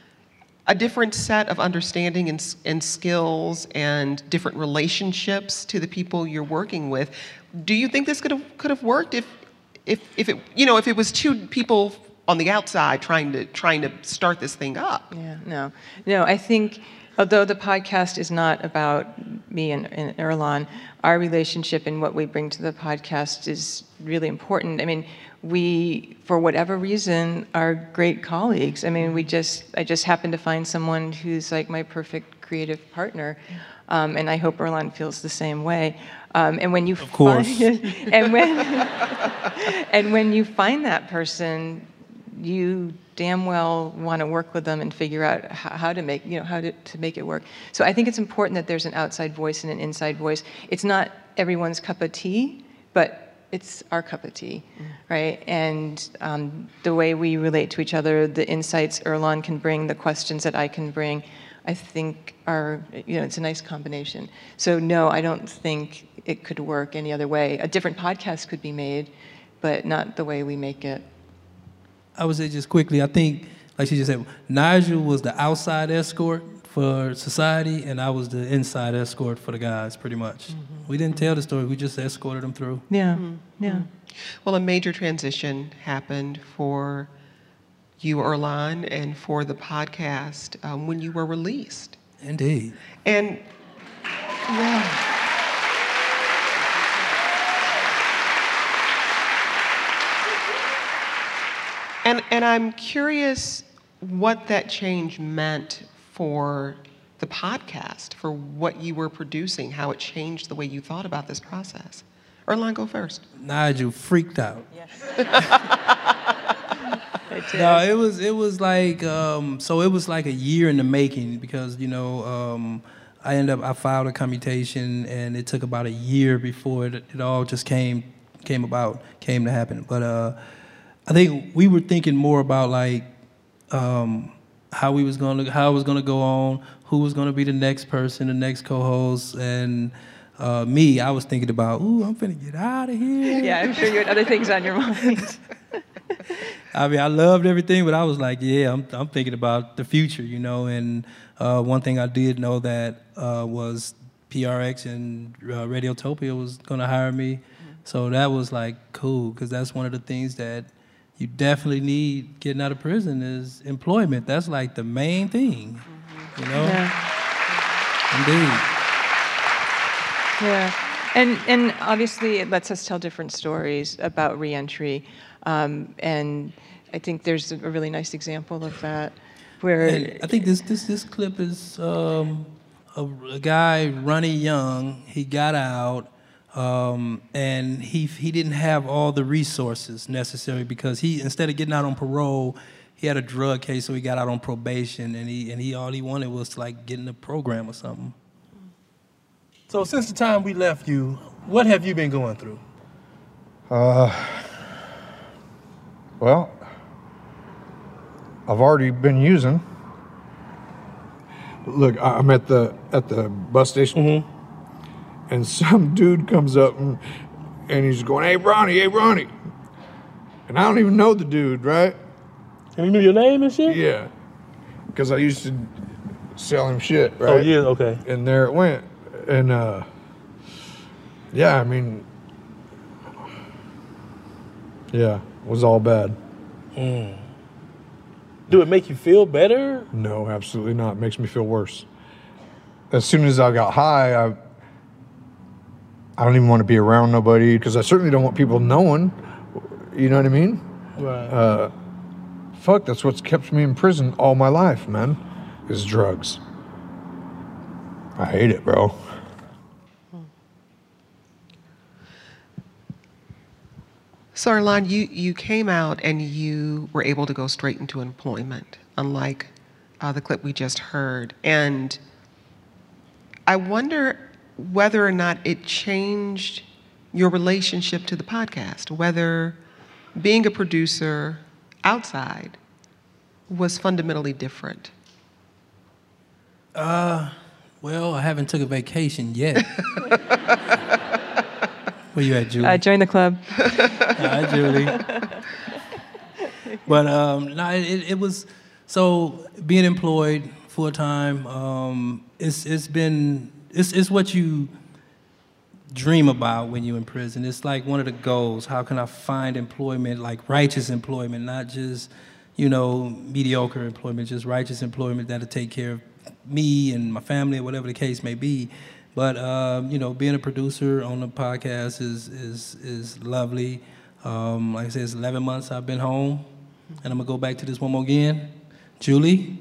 a different set of understanding and, and skills and different relationships to the people you're working with. Do you think this could have could have worked if if if it you know if it was two people on the outside trying to trying to start this thing up? Yeah, no, no. I think Although the podcast is not about me and, and Earlonne, our relationship and what we bring to the podcast is really important. I mean, we, for whatever reason, are great colleagues. I mean, we just, I just happened to find someone who's like my perfect creative partner, um, and I hope Earlonne feels the same way. Um, and when you of course, find, and when and when you find that person, you damn well want to work with them and figure out how, how to make, you know, how to, to make it work. So I think it's important that there's an outside voice and an inside voice. It's not everyone's cup of tea, but it's our cup of tea, mm. right? And um, the way we relate to each other, the insights Earlonne can bring, the questions that I can bring, I think are, you know, it's a nice combination. So no, I don't think it could work any other way. A different podcast could be made, but not the way we make it. I would say just quickly, I think, like she just said, Nigel was the outside escort for society, and I was the inside escort for the guys, pretty much. Mm-hmm. We didn't tell the story, we just escorted them through. Yeah, mm-hmm. yeah. Well, a major transition happened for you, Earlonne, and for the podcast um, when you were released. Indeed. And, yeah. And, and I'm curious what that change meant for the podcast, for what you were producing, how it changed the way you thought about this process. Earlonne, go first. Nigel freaked out. Yes. No, it was it was like um, so it was like a year in the making because you know um, I ended up I filed a commutation and it took about a year before it, it all just came came about came to happen. But uh, I think we were thinking more about like um, how we was gonna how it was gonna go on, who was gonna be the next person, the next co-host, and uh, me. I was thinking about, ooh, I'm finna get out of here. Yeah, I'm sure you had other things on your mind. I mean, I loved everything, but I was like, yeah, I'm I'm thinking about the future, you know. And uh, one thing I did know that uh, was P R X and uh, Radiotopia was gonna hire me, mm-hmm. so that was like cool because that's one of the things that you definitely need getting out of prison is employment. That's like the main thing, mm-hmm. you know. Yeah. Indeed. Yeah, and and obviously it lets us tell different stories about reentry. Um, and I think there's a really nice example of that, where and I think this this this clip is um, a, a guy, Ronnie Young. He got out, um, and he he didn't have all the resources necessary because he instead of getting out on parole, he had a drug case, so he got out on probation, and he and he all he wanted was to, like get in a program or something. So since the time we left you, what have you been going through? Uh. Well, I've already been using. Look, I'm at the at the bus station, mm-hmm. and some dude comes up and, and he's going, "Hey, Ronnie, hey, Ronnie," and I don't even know the dude, right? And you knew your name and shit? Yeah, because I used to sell him shit, right? Oh yeah, okay. And there it went, and uh, yeah, I mean, yeah. It was all bad. Mm. Do it make you feel better? No, absolutely not. It makes me feel worse. As soon as I got high, I I don't even want to be around nobody because I certainly don't want people knowing. You know what I mean? Right. Uh, fuck, that's what's kept me in prison all my life, man, is drugs. I hate it, bro. So, Earlonne, you, you came out and you were able to go straight into employment, unlike uh, the clip we just heard. And I wonder whether or not it changed your relationship to the podcast, whether being a producer outside was fundamentally different. Uh, well, I haven't took a vacation yet. Where you at, Julie? Uh, join the club. Hi, Julie. But um, no, it, it was so being employed full time. Um, it's it's been it's it's what you dream about when you're in prison. It's like one of the goals. How can I find employment, like righteous employment, not just you know mediocre employment, just righteous employment that'll take care of me and my family or whatever the case may be. But um, you know, being a producer on the podcast is is is lovely. Um, like I said, it's eleven months I've been home, and I'm gonna go back to this one more again. Julie.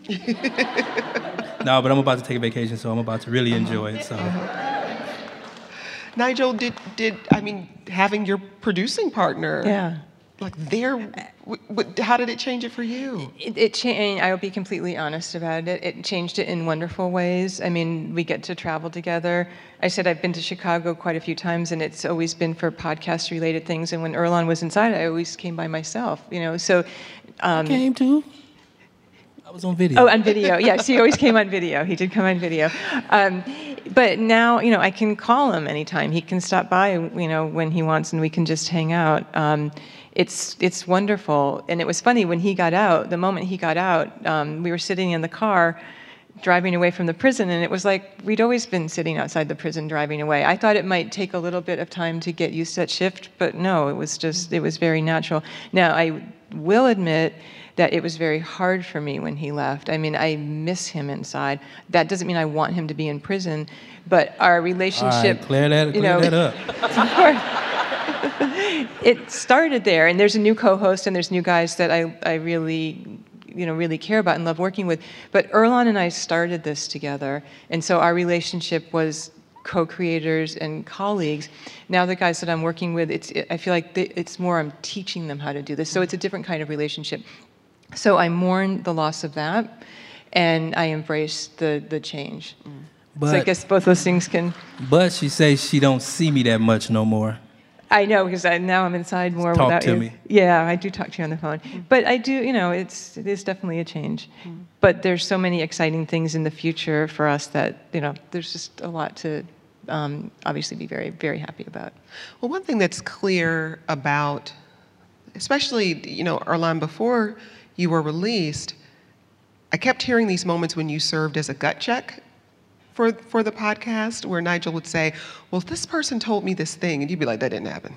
No, but I'm about to take a vacation, so I'm about to really enjoy it. So. Nigel, did did I mean having your producing partner? Yeah. Like there, w- w- how did it change it for you? It, it changed. I will be completely honest about it. It changed it in wonderful ways. I mean, we get to travel together. I said I've been to Chicago quite a few times, and it's always been for podcast-related things. And when Earlonne was inside, I always came by myself. You know, so. Um, I came too. I was on video. Oh, on video. Yes, he always came on video. He did come on video. Um, but now, you know, I can call him anytime. He can stop by, you know, when he wants, and we can just hang out. Um, it's it's wonderful. And it was funny, when he got out, the moment he got out, um, we were sitting in the car driving away from the prison, and it was like we'd always been sitting outside the prison driving away. I thought it might take a little bit of time to get used to that shift, but no, it was just, it was very natural. Now, I will admit that it was very hard for me when he left. I mean, I miss him inside. That doesn't mean I want him to be in prison, but our relationship... All right, clear that, you clear know, that up. Of course. It started there, and there's a new co-host, and there's new guys that I, I really, you know, really care about and love working with. But Earlonne and I started this together, and so our relationship was co-creators and colleagues. Now the guys that I'm working with, it's, I feel like they, it's more I'm teaching them how to do this, so it's a different kind of relationship. So I mourn the loss of that, and I embrace the, the change. But, so I guess both those things can... But she says she don't see me that much no more. I know, because I, now I'm inside more Talk without to you. me. Yeah, I do talk to you on the phone. But I do, you know, it's, it is definitely a change. But there's so many exciting things in the future for us that, you know, there's just a lot to um, obviously be very, very happy about. Well, one thing that's clear about, especially, you know, Earlonne, before you were released, I kept hearing these moments when you served as a gut check for for the podcast, where Nigel would say, well, this person told me this thing, and you'd be like, that didn't happen.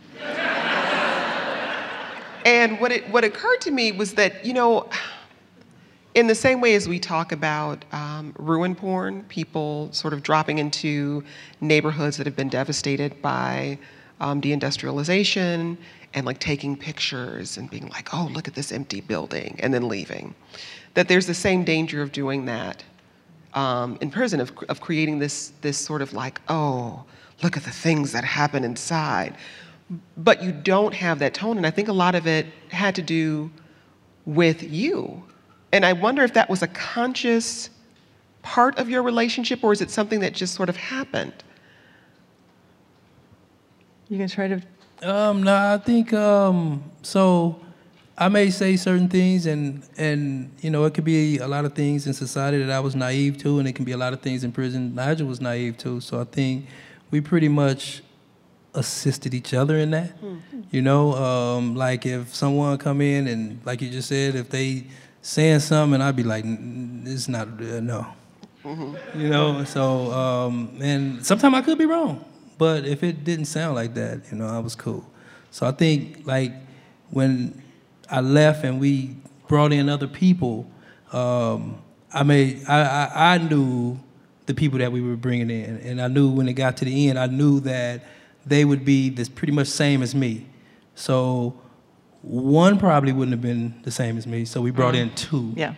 And what it what occurred to me was that, you know, in the same way as we talk about um, ruin porn, people sort of dropping into neighborhoods that have been devastated by um, deindustrialization, and like taking pictures and being like, oh, look at this empty building, and then leaving. That there's the same danger of doing that um, in prison, of, of creating this, this sort of like, oh, look at the things that happen inside. But you don't have that tone, and I think a lot of it had to do with you. And I wonder if that was a conscious part of your relationship, or is it something that just sort of happened? You can try to... Um, no, I think, um, so I may say certain things, and, and, you know, it could be a lot of things in society that I was naive to, and it can be a lot of things in prison Nigel was naive to. So I think we pretty much assisted each other in that. Mm-hmm. You know, um, like if someone come in and, like you just said, if they saying something, I'd be like, it's not, uh, no. Mm-hmm. You know, so, um, and sometimes I could be wrong. But if it didn't sound like that, you know, I was cool. So I think, like, when I left and we brought in other people, um, I made, I, I, I knew the people that we were bringing in, and I knew when it got to the end, I knew that they would be this pretty much same as me. So one probably wouldn't have been the same as me, so we brought in two. Yeah.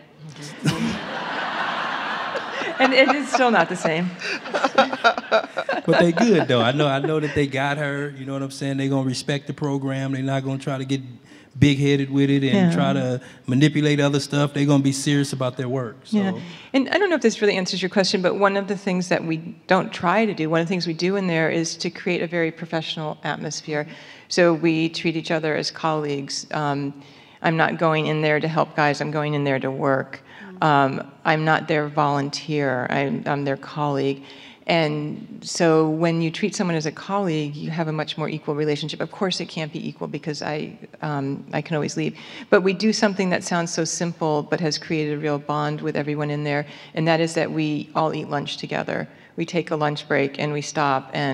And it is still not the same. But they good though. I know I know that they got her, you know what I'm saying? They're gonna respect the program. They're not gonna try to get big-headed with it and yeah. try to manipulate other stuff. They're gonna be serious about their work. So. Yeah. And I don't know if this really answers your question, but one of the things that we don't try to do, one of the things we do in there is to create a very professional atmosphere. So we treat each other as colleagues. Um, I'm not going in there to help guys, I'm going in there to work. Um, I'm not their volunteer, I'm, I'm their colleague. And so when you treat someone as a colleague, you have a much more equal relationship. Of course it can't be equal because I, um, I can always leave. But we do something that sounds so simple but has created a real bond with everyone in there, and that is that we all eat lunch together. We take a lunch break and we stop, and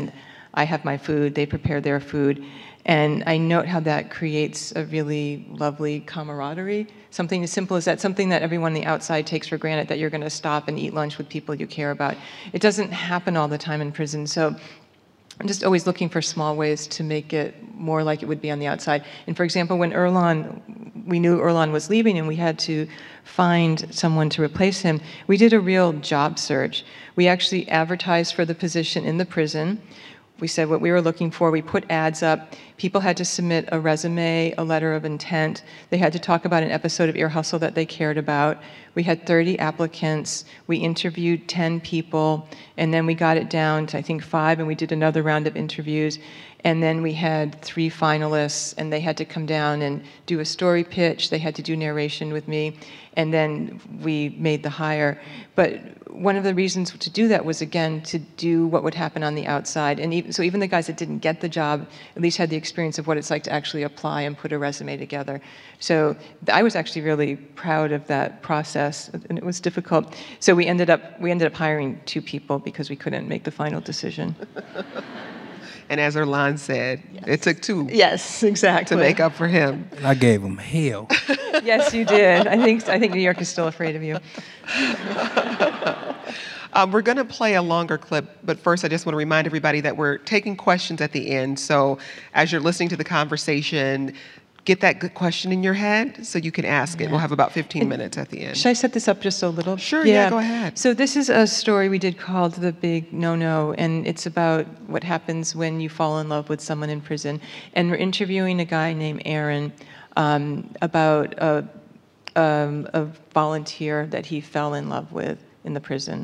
I have my food, they prepare their food. And I note how that creates a really lovely camaraderie. Something as simple as that, something that everyone on the outside takes for granted, that you're going to stop and eat lunch with people you care about. It doesn't happen all the time in prison. So I'm just always looking for small ways to make it more like it would be on the outside. And for example, when Earlonne, we knew Earlonne was leaving and we had to find someone to replace him, we did a real job search. We actually advertised for the position in the prison. We said what we were looking for. We put ads up. People had to submit a resume, a letter of intent. They had to talk about an episode of Ear Hustle that they cared about. We had thirty applicants. We interviewed ten people, and then we got it down to, I think, five, and we did another round of interviews. And then we had three finalists, and they had to come down and do a story pitch. They had to do narration with me, and then we made the hire. But one of the reasons to do that was, again, to do what would happen on the outside. And even, so even the guys that didn't get the job at least had the experience of what it's like to actually apply and put a resume together. So I was actually really proud of that process, and it was difficult. So we ended up we ended up hiring two people because we couldn't make the final decision. And as Earlonne said, yes. It took two. Yes, exactly. To make up for him. I gave him hell. Yes, you did. I think I think New York is still afraid of you. um, we're going to play a longer clip, but first I just want to remind everybody that we're taking questions at the end. So as you're listening to the conversation, get that good question in your head so you can ask yeah. it. We'll have about fifteen and minutes at the end. Should I set this up just a little? Sure, yeah. yeah, go ahead. So this is a story we did called The Big No-No, and it's about what happens when you fall in love with someone in prison. And we're interviewing a guy named Aaron um, about a, um, a volunteer that he fell in love with in the prison.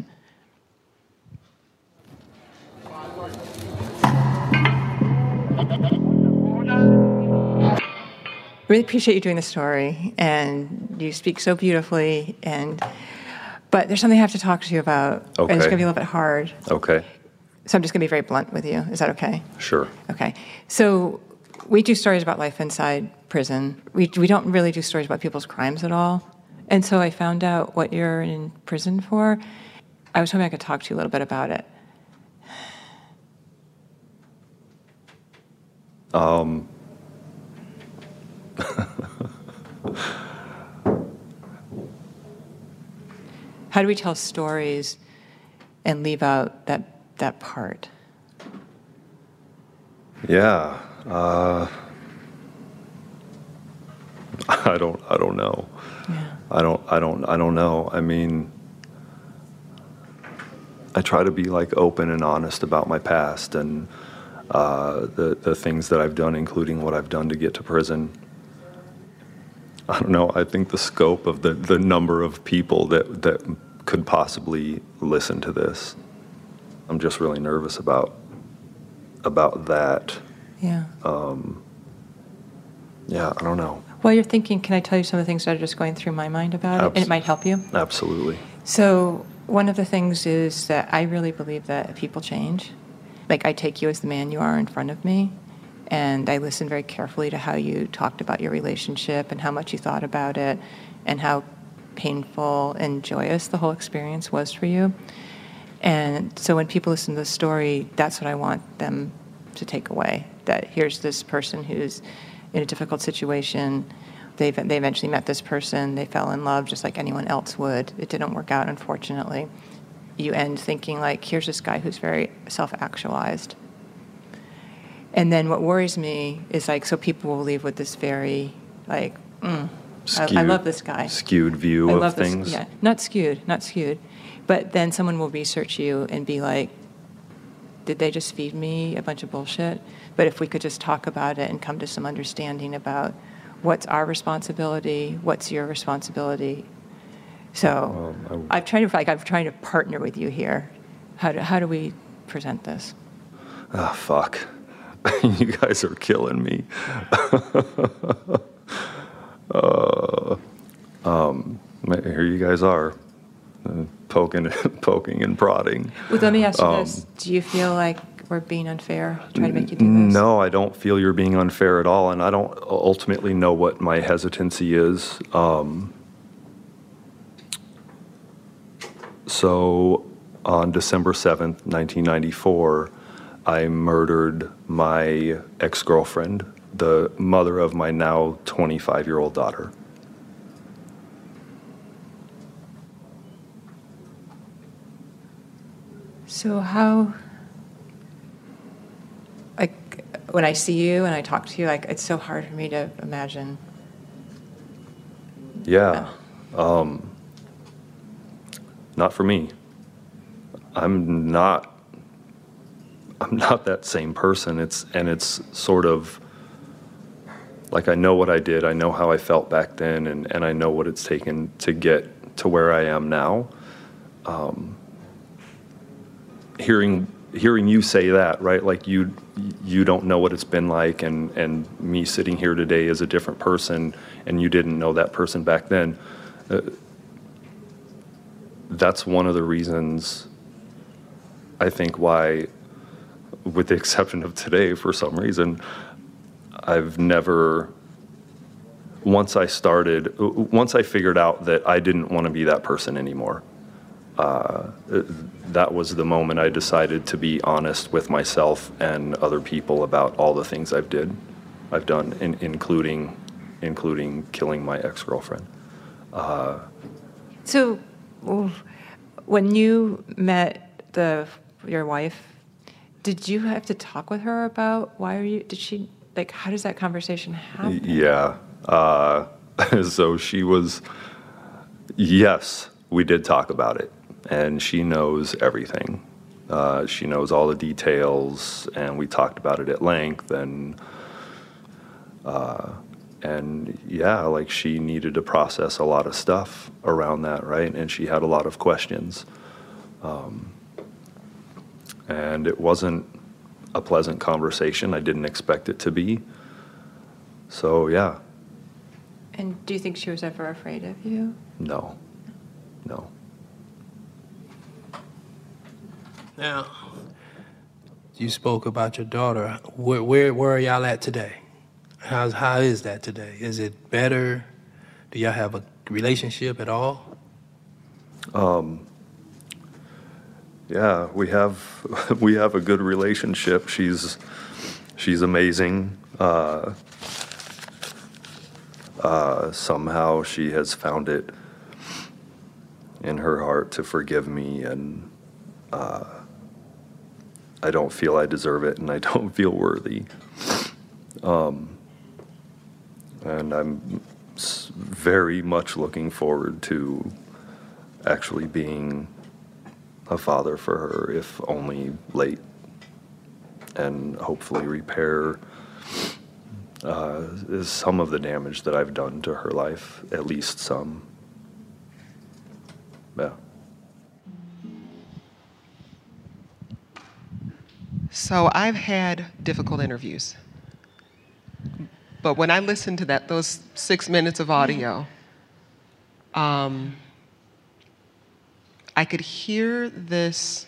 Really appreciate you doing the story, and you speak so beautifully, and but there's something I have to talk to you about, okay. and it's going to be a little bit hard. Okay. So I'm just going to be very blunt with you. Is that okay? Sure. Okay. So we do stories about life inside prison. We we don't really do stories about people's crimes at all. And so I found out what you're in prison for. I was hoping I could talk to you a little bit about it. Um. How do we tell stories and leave out that that part? Yeah, uh, I don't. I don't know. Yeah. I don't. I don't. I don't know. I mean, I try to be like open and honest about my past and uh, the the things that I've done, including what I've done to get to prison. I don't know. I think the scope of the, the number of people that, that could possibly listen to this, I'm just really nervous about about that. Yeah. Um, yeah, I don't know. While you're thinking, can I tell you some of the things that are just going through my mind about Abs- it? And it might help you. Absolutely. So one of the things is that I really believe that people change. Like, I take you as the man you are in front of me, and I listened very carefully to how you talked about your relationship and how much you thought about it and how painful and joyous the whole experience was for you. And so when people listen to the story, that's what I want them to take away, that here's this person who's in a difficult situation. They've, they eventually met this person. They fell in love just like anyone else would. It didn't work out, unfortunately. You end thinking, like, here's this guy who's very self-actualized. And then what worries me is, like, so people will leave with this very, like, mm, skewed, I, I love this guy. Skewed view I of love things. This, yeah, not skewed, not skewed. But then someone will research you and be like, did they just feed me a bunch of bullshit? But if we could just talk about it and come to some understanding about what's our responsibility, what's your responsibility. So um, I've tried to, like, I'm trying to partner with you here. How do, how do we present this? Ah, oh, fuck. You guys are killing me. uh, um, here you guys are, uh, poking, poking and prodding. Well, let me ask you um, this: do you feel like we're being unfair, trying to make you do this? No, I don't feel you're being unfair at all, and I don't ultimately know what my hesitancy is. Um, so, on December seventh, nineteen ninety-four. I murdered my ex-girlfriend, the mother of my now twenty-five-year-old daughter. So how, like, when I see you and I talk to you, like, it's so hard for me to imagine. Yeah. Um, not for me. I'm not, I'm not that same person. It's, and it's sort of, like, I know what I did, I know how I felt back then, and, and I know what it's taken to get to where I am now. Um, hearing hearing you say that, right? Like you you don't know what it's been like, and, and me sitting here today is a different person, and you didn't know that person back then. Uh, that's one of the reasons, I think, why, with the exception of today, for some reason, I've never, once I started, once I figured out that I didn't want to be that person anymore, uh, that was the moment I decided to be honest with myself and other people about all the things I've did, I've done, in, including, including killing my ex-girlfriend. Uh, So, when you met the your wife, did you have to talk with her about why are you? Did she like? How does that conversation happen? Yeah. Uh, so she was. Yes, we did talk about it, and she knows everything. Uh, she knows all the details, and we talked about it at length. And uh, and yeah, like she needed to process a lot of stuff around that, right? And she had a lot of questions. Um, and it wasn't a pleasant conversation. I didn't expect it to be. So yeah. And do you think she was ever afraid of you? No. No. Now, you spoke about your daughter. Where, where, where are y'all at today? How's, how is that today? Is it better? Do y'all have a relationship at all? Um, yeah, we have we have a good relationship. She's she's amazing. Uh, uh, somehow she has found it in her heart to forgive me, and uh, I don't feel I deserve it, and I don't feel worthy. Um, and I'm very much looking forward to actually being a father for her, if only late, and hopefully repair uh, some of the damage that I've done to her life, at least some. Yeah. So I've had difficult interviews. But when I listened to that, those six minutes of audio, um, I could hear this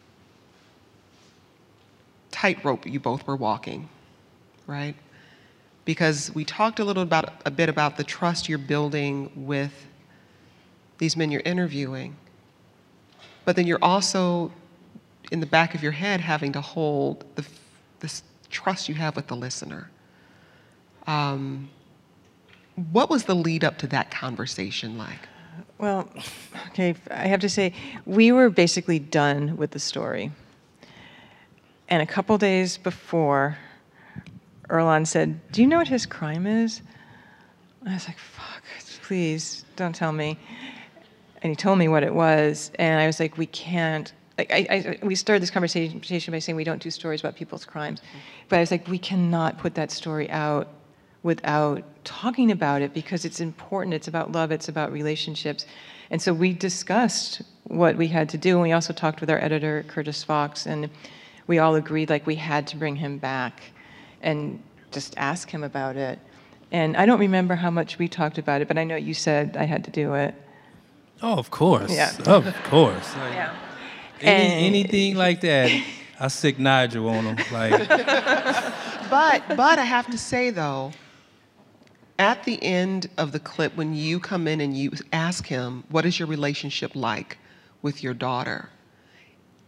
tightrope you both were walking, right? Because we talked a little about a bit about the trust you're building with these men you're interviewing, but then you're also in the back of your head having to hold the, this trust you have with the listener. Um, what was the lead up to that conversation like? Well, okay, I have to say, we were basically done with the story. And a couple days before, Earlonne said, "Do you know what his crime is?" I was like, fuck, please, don't tell me. And he told me what it was, and I was like, we can't, like, I, I, we started this conversation by saying we don't do stories about people's crimes. But I was like, we cannot put that story out without talking about it, because it's important. It's about love. It's about relationships. And so we discussed what we had to do. And we also talked with our editor, Curtis Fox, and we all agreed like we had to bring him back and just ask him about it. And I don't remember how much we talked about it, but I know you said I had to do it. Oh, of course. Yeah. Of course. Like, yeah. Any, And- anything like that, I sick Nigel on him. Like, But, but I have to say though, at the end of the clip, when you come in and you ask him, what is your relationship like with your daughter?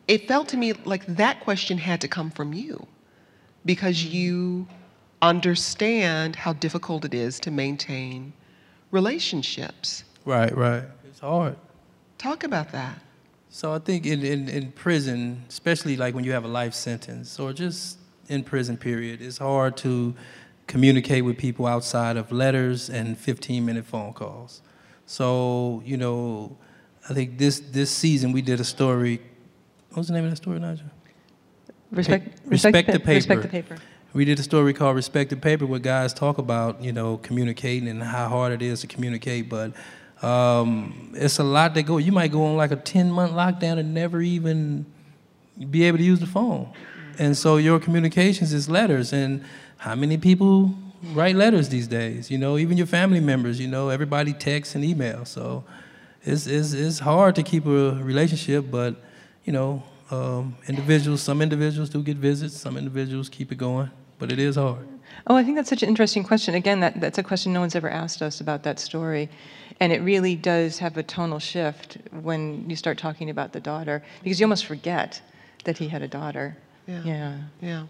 it felt to me like that question had to come from you because you understand how difficult it is to maintain relationships. Right, right. It's hard. Talk about that. So I think in, in, in prison, especially like when you have a life sentence or just in prison period, it's hard to communicate with people outside of letters and fifteen minute phone calls. So, you know, I think this this season we did a story. What was the name of that story, Nigel? Respect, pa- respect, respect the paper. Respect the paper. We did a story called Respect the Paper where guys talk about, you know, communicating and how hard it is to communicate. But um, it's a lot that go. You might go on like a ten month lockdown and never even be able to use the phone. And so your communications is letters. And how many people write letters these days? You know, even your family members, you know, everybody texts and emails. So it's, it's, it's hard to keep a relationship, but, you know, um, individuals, some individuals do get visits, some individuals keep it going, but it is hard. Oh, I think that's such an interesting question. Again, that, that's a question no one's ever asked us about that story. And it really does have a tonal shift when you start talking about the daughter, because you almost forget that he had a daughter. Yeah. Yeah. Yeah.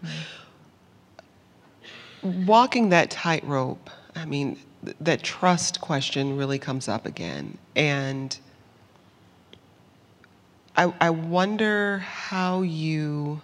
Walking that tightrope, I mean, th- that trust question really comes up again. And I, I wonder how you,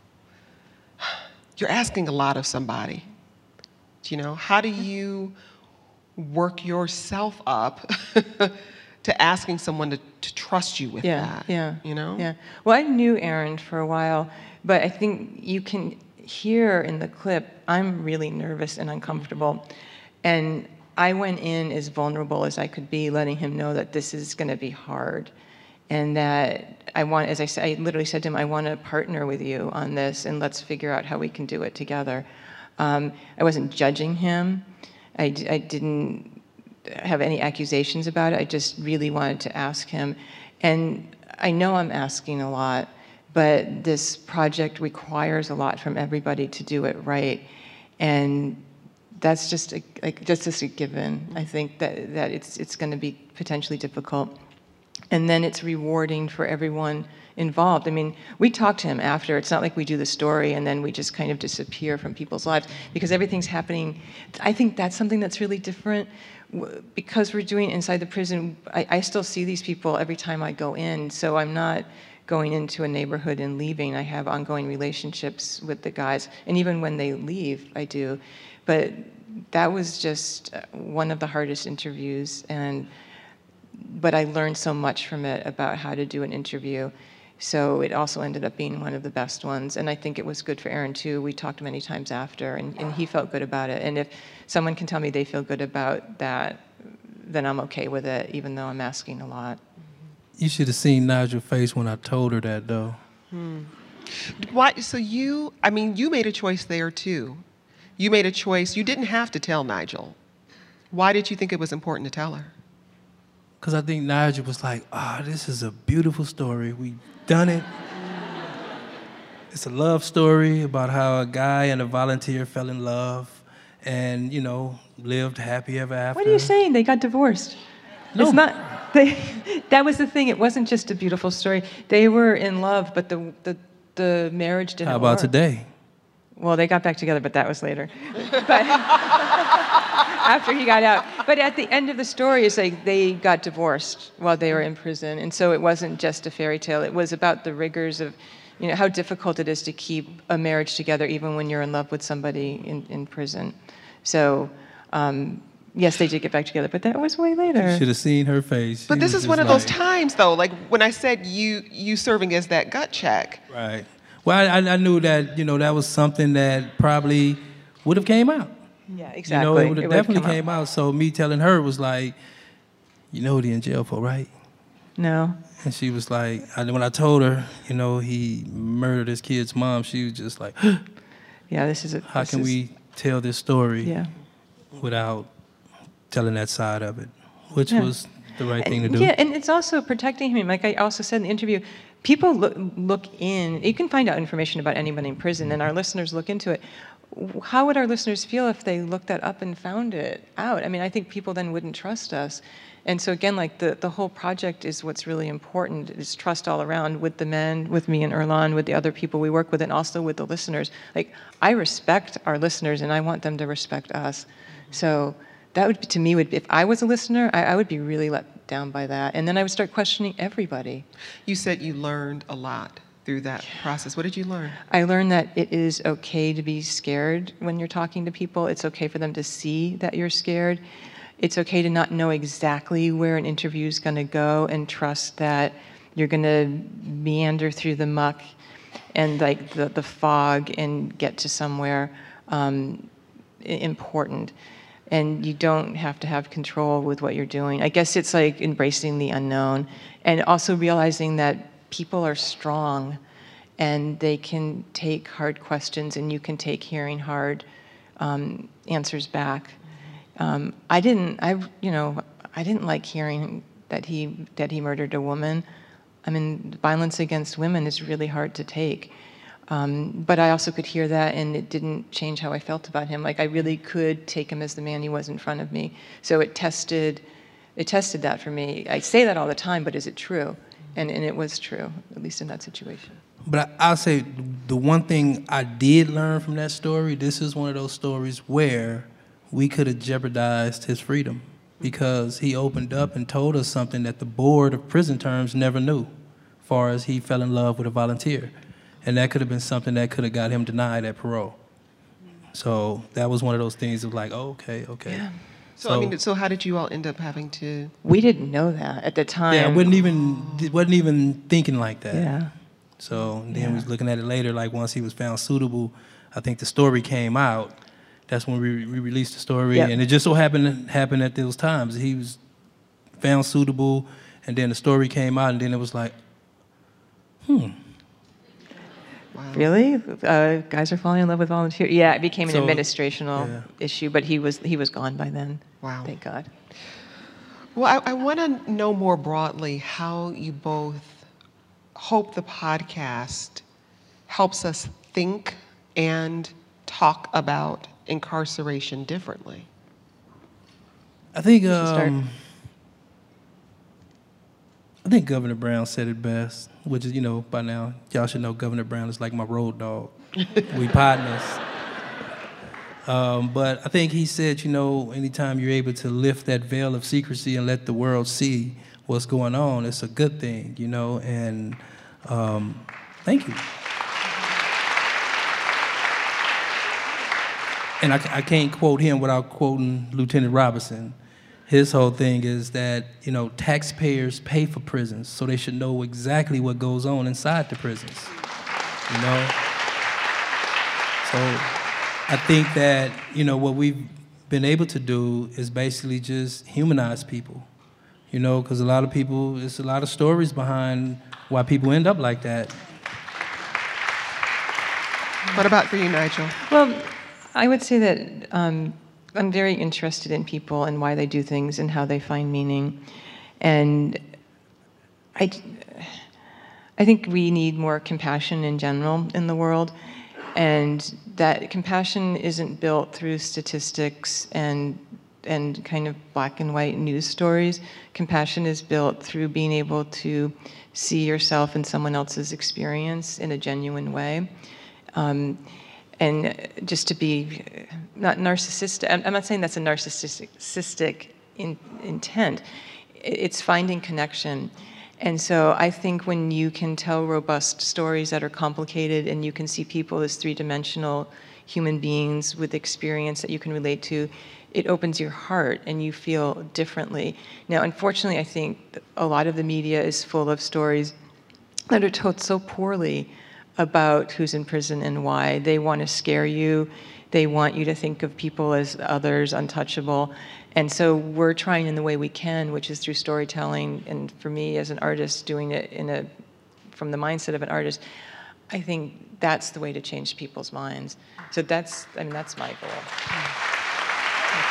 you're asking a lot of somebody. You know, how do you work yourself up to asking someone to, to trust you with yeah, that? Yeah. You know? Yeah. Well, I knew Aaron for a while, but I think you can hear in the clip, I'm really nervous and uncomfortable. And I went in as vulnerable as I could be, letting him know that this is going to be hard. And that I want, as I said, I literally said to him, I want to partner with you on this and let's figure out how we can do it together. Um, I wasn't judging him. I, d- I didn't have any accusations about it. I just really wanted to ask him. And I know I'm asking a lot, but this project requires a lot from everybody to do it right. And that's just a, like just as a given. I think that, that it's, it's going to be potentially difficult. And then it's rewarding for everyone involved. I mean, we talk to him after. It's not like we do the story and then we just kind of disappear from people's lives because everything's happening. I think that's something that's really different. Because we're doing it inside the prison, I, I still see these people every time I go in, so I'm not going into a neighborhood and leaving. I have ongoing relationships with the guys, and even when they leave, I do. But that was just one of the hardest interviews, and but I learned so much from it about how to do an interview. So it also ended up being one of the best ones. And I think it was good for Aaron, too. We talked many times after, and, and he felt good about it. And if someone can tell me they feel good about that, then I'm okay with it, even though I'm asking a lot. You should have seen Nigel's face when I told her that, though. Hmm. Why? So you, I mean, you made a choice there, too. You made a choice. You didn't have to tell Nigel. Why did you think it was important to tell her? Because I think Nigel was like, ah, oh, this is a beautiful story. We've done it. It's a love story about how a guy and a volunteer fell in love and, you know, lived happy ever after. What are you saying? They got divorced. No. It's not, they, that was the thing. It wasn't just a beautiful story. They were in love, but the, the, the marriage didn't work. How about work. today? Well, they got back together, but that was later. But after he got out. But at the end of the story, it's like they got divorced while they were in prison. And so it wasn't just a fairy tale. It was about the rigors of, you know, how difficult it is to keep a marriage together even when you're in love with somebody in, in prison. So, um, yes, they did get back together, but that was way later. You should have seen her face. But She this was is one just of those like- times, though, like when I said you you serving as that gut check. Right. Well, I, I knew that, you know, that was something that probably would have came out. Yeah, exactly. You know, it would have would've definitely come came out. So me telling her was like, you know what he in jail for, right? No. And she was like, I, when I told her, you know, he murdered his kid's mom, she was just like, yeah, this is a. how this can is, we tell this story Yeah. without telling that side of it, which Yeah. was the right thing to And- do. Yeah, and it's also protecting him. Like I also said in the interview, people look, look in. You can find out information about anybody in prison, and our listeners look into it. how would our listeners feel if they looked that up and found it out? I mean, I think people then wouldn't trust us. And so again, like the, the whole project is what's really important, is trust all around with the men, with me and Earlonne, with the other people we work with, and also with the listeners. Like, I respect our listeners, and I want them to respect us. So that would, to me, would be, if I was a listener, I, I would be really let down by that. And then I would start questioning everybody. You said you learned a lot through that process. What did you learn? I learned that it is okay to be scared when you're talking to people. It's okay for them to see that you're scared. It's okay to not know exactly where an interview is going to go and trust that you're going to meander through the muck and like the, the fog and get to somewhere um, important. And you don't have to have control with what you're doing. I guess it's like embracing the unknown and also realizing that people are strong and they can take hard questions and you can take hearing hard um, answers back. Um, I didn't, I, you know, I didn't like hearing that he, that he murdered a woman. I mean, violence against women is really hard to take. Um, but I also could hear that and it didn't change how I felt about him. Like I really could take him as the man he was in front of me. So it tested, it tested that for me. I say that all the time, but is it true? And, and it was true, at least in that situation. But I, I'll say the one thing I did learn from that story, this is one of those stories where we could have jeopardized his freedom because he opened up and told us something that the board of prison terms never knew, as far as he fell in love with a volunteer. And that could have been something that could have got him denied at parole. So that was one of those things of like, oh, okay, okay. Yeah. So, so I mean, so how did you all end up having to? We didn't know that at the time. Yeah, wasn't even wasn't even thinking like that. Yeah. So then yeah. we was looking at it later, like once he was found suitable, I think the story came out. That's when we, we released the story, yep. And it just so happened happened at those times. He was found suitable, and then the story came out, and then it was like, hmm. Wow. Really? Uh, guys are falling in love with volunteers? Yeah, it became an so, administrational yeah. issue, but he was he was gone by then. Wow. Thank God. Well, I, I want to know more broadly how you both hope the podcast helps us think and talk about incarceration differently. I think um, I think Governor Brown said it best, which is, you know, by now y'all should know Governor Brown is like my road dog. We partners. Um, but I think he said, you know, anytime you're able to lift that veil of secrecy and let the world see what's going on, it's a good thing, you know, and um, thank you. And I, I can't quote him without quoting Lieutenant Robinson. His whole thing is that, you know, taxpayers pay for prisons, so they should know exactly what goes on inside the prisons, you know? So I think that, you know, what we've been able to do is basically just humanize people, you know, because a lot of people, there's a lot of stories behind why people end up like that. What about for you, Nigel? Well, I would say that um, I'm very interested in people and why they do things and how they find meaning. And I, I think we need more compassion in general in the world. And that compassion isn't built through statistics and and kind of black and white news stories. Compassion is built through being able to see yourself in someone else's experience in a genuine way. Um, and just to be not narcissistic, I'm not saying that's a narcissistic in, intent. It's finding connection. And so I think when you can tell robust stories that are complicated and you can see people as three-dimensional human beings with experience that you can relate to, it opens your heart and you feel differently. Now, unfortunately, I think a lot of the media is full of stories that are told so poorly about who's in prison and why. They want to scare you. They want you to think of people as others, untouchable. And so we're trying in the way we can, which is through storytelling. And for me, as an artist, doing it in a, from the mindset of an artist, I think that's the way to change people's minds. So that's, I mean, that's my goal. Thank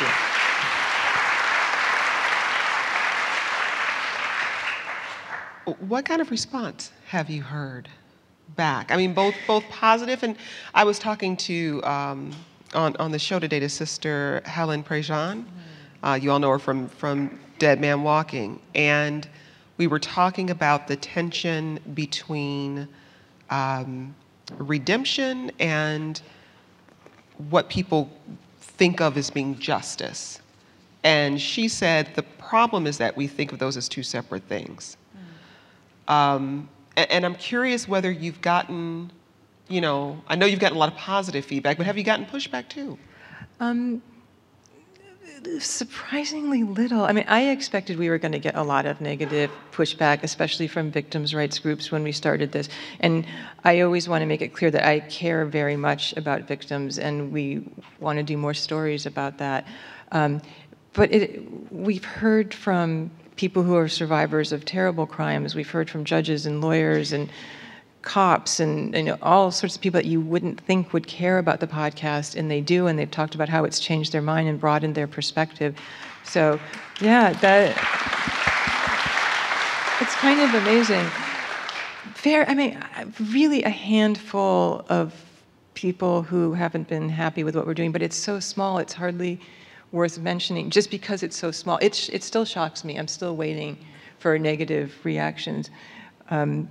you. What kind of response have you heard back? I mean, both both positive, and I was talking to um, on, on the show today to Sister Helen Prejean. Uh, you all know her from, from Dead Man Walking. And we were talking about the tension between um, redemption and what people think of as being justice. And she said the problem is that we think of those as two separate things. Mm. Um, and, and I'm curious whether you've gotten, you know, I know you've gotten a lot of positive feedback, but have you gotten pushback too? Um, surprisingly little. I mean, I expected we were going to get a lot of negative pushback, especially from victims' rights groups when we started this. And I always want to make it clear that I care very much about victims, and we want to do more stories about that. Um, but it, we've heard from people who are survivors of terrible crimes. We've heard from judges and lawyers and cops and, you know, all sorts of people that you wouldn't think would care about the podcast, and they do, and they've talked about how it's changed their mind and broadened their perspective. So, yeah, that it's kind of amazing. Fair, I mean, really a handful of people who haven't been happy with what we're doing, but it's so small, it's hardly worth mentioning, just because it's so small. It, it still shocks me. I'm still waiting for negative reactions. Um,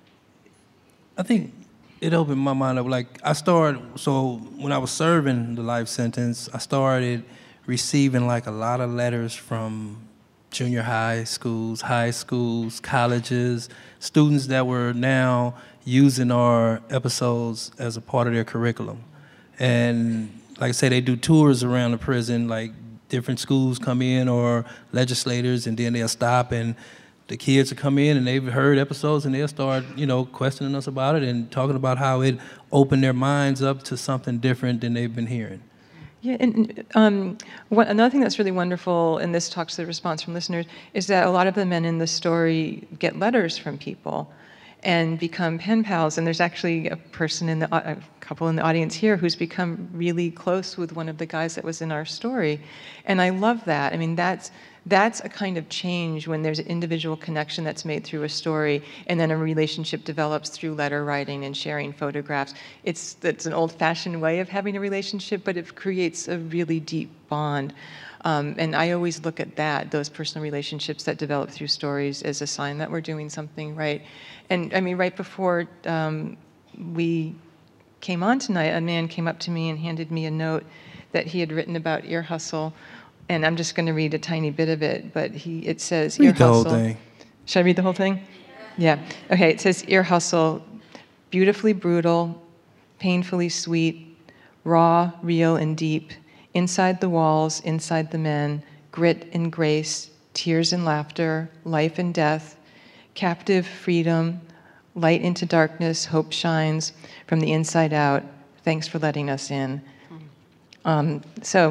I think it opened my mind up. Like, I started, so when I was serving the life sentence, I started receiving like a lot of letters from junior high schools, high schools, colleges, students that were now using our episodes as a part of their curriculum. And like I say, they do tours around the prison, like different schools come in or legislators, and then they'll stop, and the kids will come in and they've heard episodes, and they'll start, you know, questioning us about it and talking about how it opened their minds up to something different than they've been hearing. Yeah, and um, what, another thing that's really wonderful, and this talks to the response from listeners, is that a lot of the men in the story get letters from people and become pen pals. And there's actually a person in the, a couple in the audience here who's become really close with one of the guys that was in our story. And I love that. I mean, that's, that's a kind of change when there's an individual connection that's made through a story, and then a relationship develops through letter writing and sharing photographs. It's, it's an old-fashioned way of having a relationship, but it creates a really deep bond. Um, and I always look at that, those personal relationships that develop through stories, as a sign that we're doing something right. And I mean, right before um, we came on tonight, a man came up to me and handed me a note that he had written about Ear Hustle. And I'm just going to read a tiny bit of it, but he, it says, read Ear the Hustle. whole thing. Should I read the whole thing? Yeah. Okay, it says, Ear Hustle, beautifully brutal, painfully sweet, raw, real, and deep, inside the walls, inside the men, grit and grace, tears and laughter, life and death, captive freedom, light into darkness, hope shines from the inside out. Thanks for letting us in. Um, so...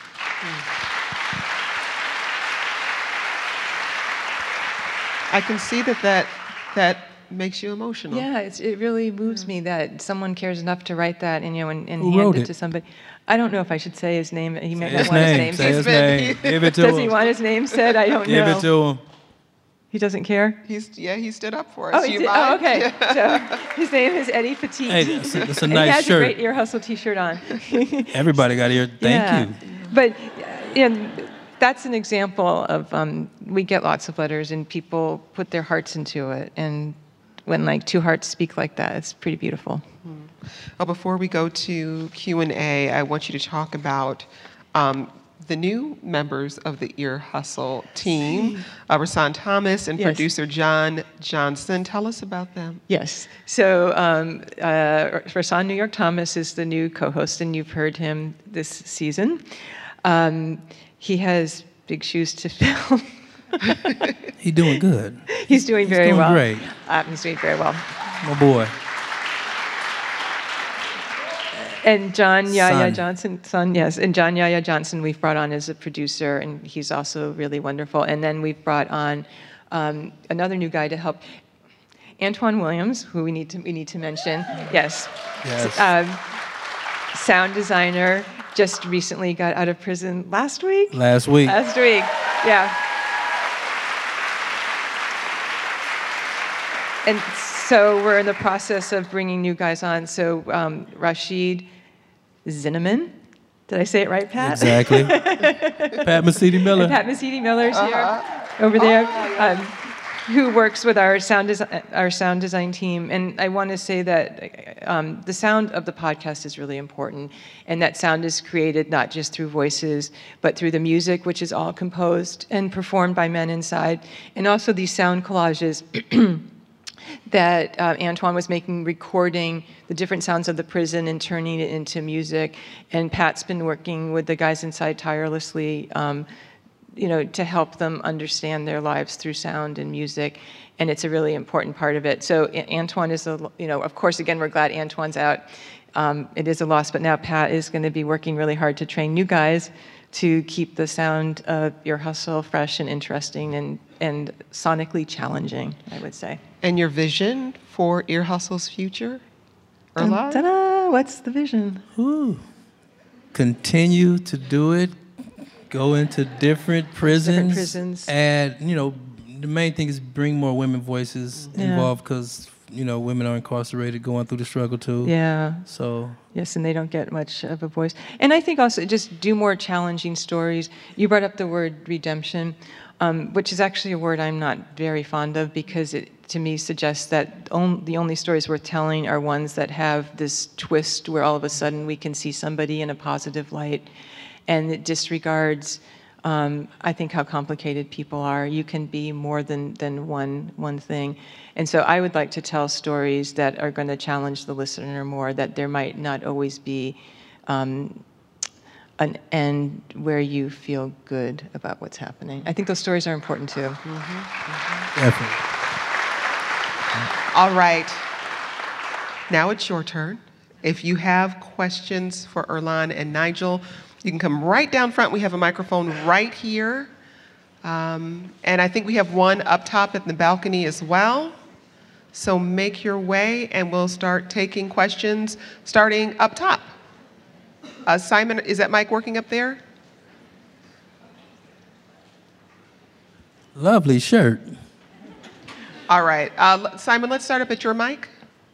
I can see that that, that makes you emotional. Yeah, it's, it really moves me that someone cares enough to write that and, you know, and, and Who hand wrote it, it? to somebody. I don't know if I should say his name. He may Say not his want his name. name Say his said. name. Give it to Does him. he want his name said? I don't Give know. it to him. He doesn't care? He's, yeah, he stood up for us. Oh, he You did? mind? Oh, okay. Yeah. So his name is Eddie Petit. Hey, that's a- that's a And nice he has shirt. a great Ear Hustle t-shirt on. Everybody got here. Thank Yeah. you. But you know, that's an example of, um, we get lots of letters and people put their hearts into it. And when like two hearts speak like that, it's pretty beautiful. Well, before we go to Q and A, I want you to talk about um, the new members of the Ear Hustle team, uh, Rasan Thomas and Yes. producer John Johnson. Tell us about them. Yes. So um, uh, Rasan New York Thomas is the new co-host, and you've heard him this season. Um, he has big shoes to fill. He's doing good. He's doing He's very doing well. great. Uh, he's doing very well. My boy. And John Yaya Son. Johnson, son, yes. And John Yaya Johnson, we've brought on as a producer, and he's also really wonderful. And then we've brought on um, another new guy to help, Antoine Williams, who we need to we need to mention. Yes. Yes. Um, sound designer, just recently got out of prison last week. Last week. Last week, yeah. And so we're in the process of bringing new guys on. So um, Rashid Zinneman Did I say it right, Pat? Exactly. Pat Mesiti-Miller. Pat Mesiti-Miller's here, over there, um, who works with our sound, desi- our sound design team. And I want to say that um, the sound of the podcast is really important. And that sound is created not just through voices, but through the music, which is all composed and performed by men inside. And also these sound collages that uh, Antoine was making, recording the different sounds of the prison and turning it into music. And Pat's been working with the guys inside tirelessly, um, you know, to help them understand their lives through sound and music. And it's a really important part of it. So Antoine is, a, you know, of course, again, we're glad Antoine's out. Um, it is a loss, but now Pat is going to be working really hard to train new guys to keep the sound of Ear Hustle fresh and interesting and, and sonically challenging, I would say. And your vision for Ear Hustle's future? Dun, Erlan? ta-da! What's the vision? Ooh. Continue to do it. Go into different prisons. Different prisons. Add, you know, the main thing is bring more women voices Yeah. involved because, you know, women are incarcerated going through the struggle too. Yeah. So. Yes, and they don't get much of a voice. And I think also just do more challenging stories. You brought up the word redemption, um, which is actually a word I'm not very fond of because it, to me, suggests that on, the only stories worth telling are ones that have this twist where all of a sudden we can see somebody in a positive light. And it disregards, um, I think, how complicated people are. You can be more than, than one, one thing. And so I would like to tell stories that are going to challenge the listener more, that there might not always be um, an end where you feel good about what's happening. I think those stories are important, too. Mm-hmm. Mm-hmm. Definitely. All right. Now it's your turn. If you have questions for Erlan and Nigel, you can come right down front. We have a microphone right here. Um, and I think we have one up top at the balcony as well. So make your way and we'll start taking questions starting up top. Uh, Simon, is that mic working up there? Lovely shirt. All right. Uh, Simon, let's start up at your mic.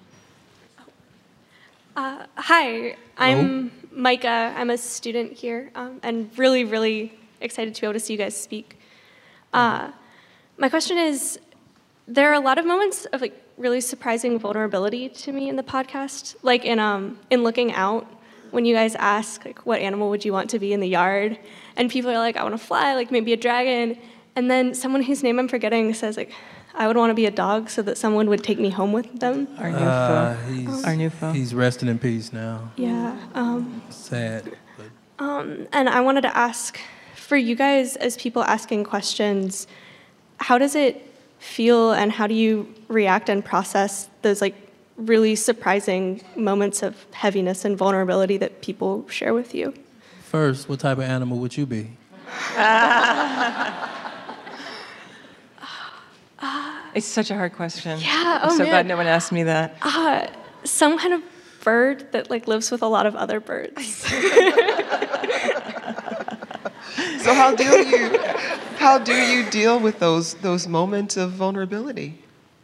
Uh, hi, I'm Micah. I'm a student here, um, and really, really excited to be able to see you guys speak. Uh, my question is, there are a lot of moments of like really surprising vulnerability to me in the podcast, like in um in Looking Out, when you guys ask like what animal would you want to be in the yard, and people are like, I want to fly, like maybe a dragon, and then someone whose name I'm forgetting says like, I would want to be a dog so that someone would take me home with them. Our new Uh, foe. he's, Our new foe. He's resting in peace now. Yeah. Um, Sad. Um, and I wanted to ask, for you guys as people asking questions, how does it feel and how do you react and process those like really surprising moments of heaviness and vulnerability that people share with you? First, what type of animal would you be? It's such a hard question. Yeah, I'm oh so man. glad no one asked me that. Uh, some kind of bird that like lives with a lot of other birds. So how do you how do you deal with those those moments of vulnerability?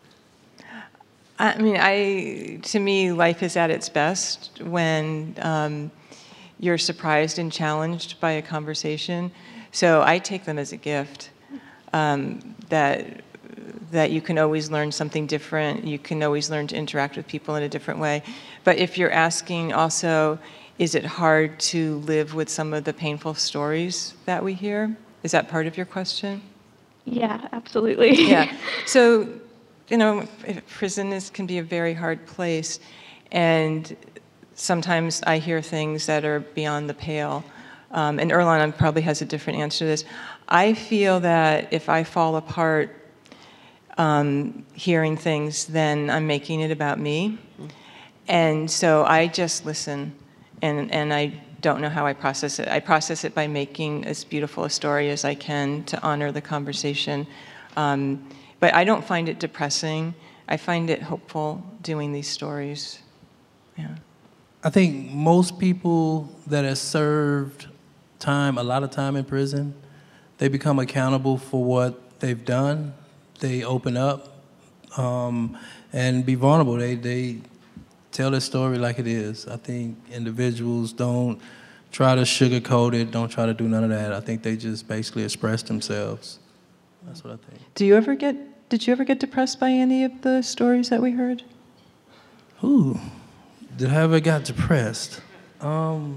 I mean, I to me, life is at its best when um, you're surprised and challenged by a conversation. So I take them as a gift. Um, that that you can always learn something different. You can always learn to interact with people in a different way. But if you're asking also, is it hard to live with some of the painful stories that we hear? Is that part of your question? Yeah, absolutely. Yeah. So, you know, prison is, can be a very hard place. And sometimes I hear things that are beyond the pale. Um, and Erlan probably has a different answer to this. I feel that if I fall apart um, hearing things, then I'm making it about me. And so I just listen, and, and I don't know how I process it. I process it by making as beautiful a story as I can to honor the conversation. Um, but I don't find it depressing. I find it hopeful doing these stories. Yeah. I think most people that have served time, a lot of time in prison, they become accountable for what they've done. They open up um, and be vulnerable. They they tell their story like it is. I think individuals don't try to sugarcoat it. Don't try to do none of that. I think they just basically express themselves. That's what I think. Do you ever get? Did you ever get depressed by any of the stories that we heard? Ooh, did I ever got depressed? Um,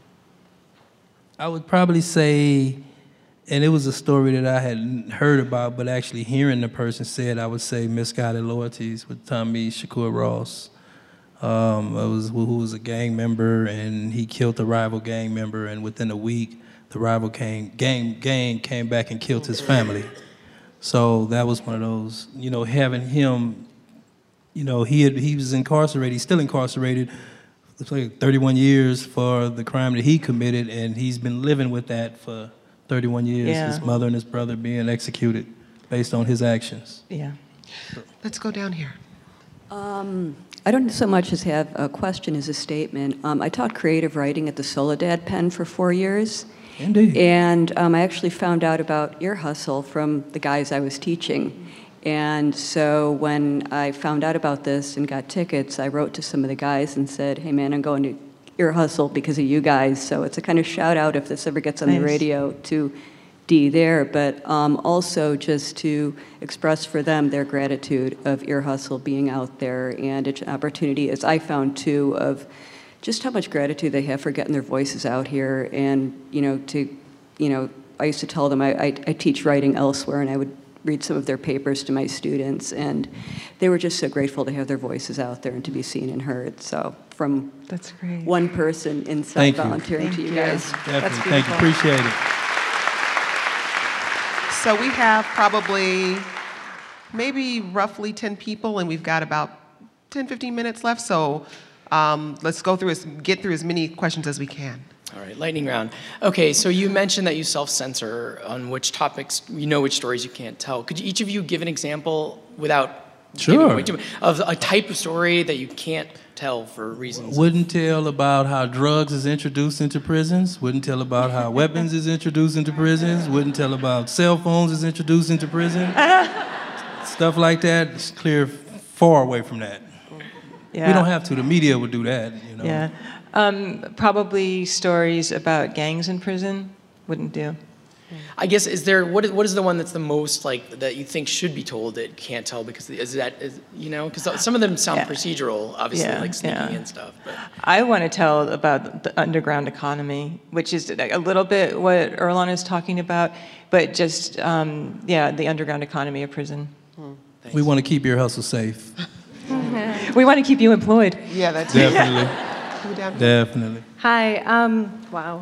I would probably say, and it was a story that I had heard about, but actually hearing the person say it, I would say Misguided Loyalties with Tommy Shakur Ross. Um, it was who was a gang member, and he killed a rival gang member, and within a week, the rival gang gang gang came back and killed his family. So that was one of those, you know, having him, you know, he had, he was incarcerated, he's still incarcerated, it's like thirty-one years for the crime that he committed, and he's been living with that for thirty-one years, Yeah. his mother and his brother being executed based on his actions. Yeah. Let's go down here. Um, I don't so much as have a question as a statement. Um, I taught creative writing at the Soledad Pen for four years. Indeed. And um, I actually found out about Ear Hustle from the guys I was teaching. And so when I found out about this and got tickets, I wrote to some of the guys and said, hey man, I'm going to Ear Hustle because of you guys. So it's a kind of shout out if this ever gets on Nice. the radio to Dee there, but um, also just to express for them their gratitude of Ear Hustle being out there, and it's an opportunity, as I found too, of just how much gratitude they have for getting their voices out here. And you know, to you know, I used to tell them I, I, I teach writing elsewhere, and I would read some of their papers to my students, and they were just so grateful to have their voices out there and to be seen and heard. So from That's great. one person inside Thank you. volunteering to Thank you you. guys. Definitely. Thank you. Appreciate it. So we have probably maybe roughly ten people, and we've got about ten, fifteen minutes left. So um, let's go through as, get through as many questions as we can. All right, lightning round. Okay, so you mentioned that you self-censor on which topics, you know which stories you can't tell. Could each of you give an example without giving Sure. away too much, of a type of story that you can't tell for reasons? Wouldn't tell about how drugs is introduced into prisons. Wouldn't tell about how weapons is introduced into prisons. Wouldn't tell about cell phones is introduced into prison. Stuff like that. It's clear far away from that. Yeah. We don't have to. The media would do that. You know. Yeah. Um, probably stories about gangs in prison wouldn't do. I guess, is there, what is, what is the one that's the most, like, that you think should be told that you can't tell because, is that, is, you know, because some of them sound Yeah. procedural, obviously, Yeah, like sneaking yeah. and stuff. But. I want to tell about the underground economy, which is a little bit what Erlon is talking about, but just, um, yeah, the underground economy of prison. We want to keep Ear Hustle safe. We want to keep you employed. Yeah, that's Definitely. Definitely. Hi. Um, wow.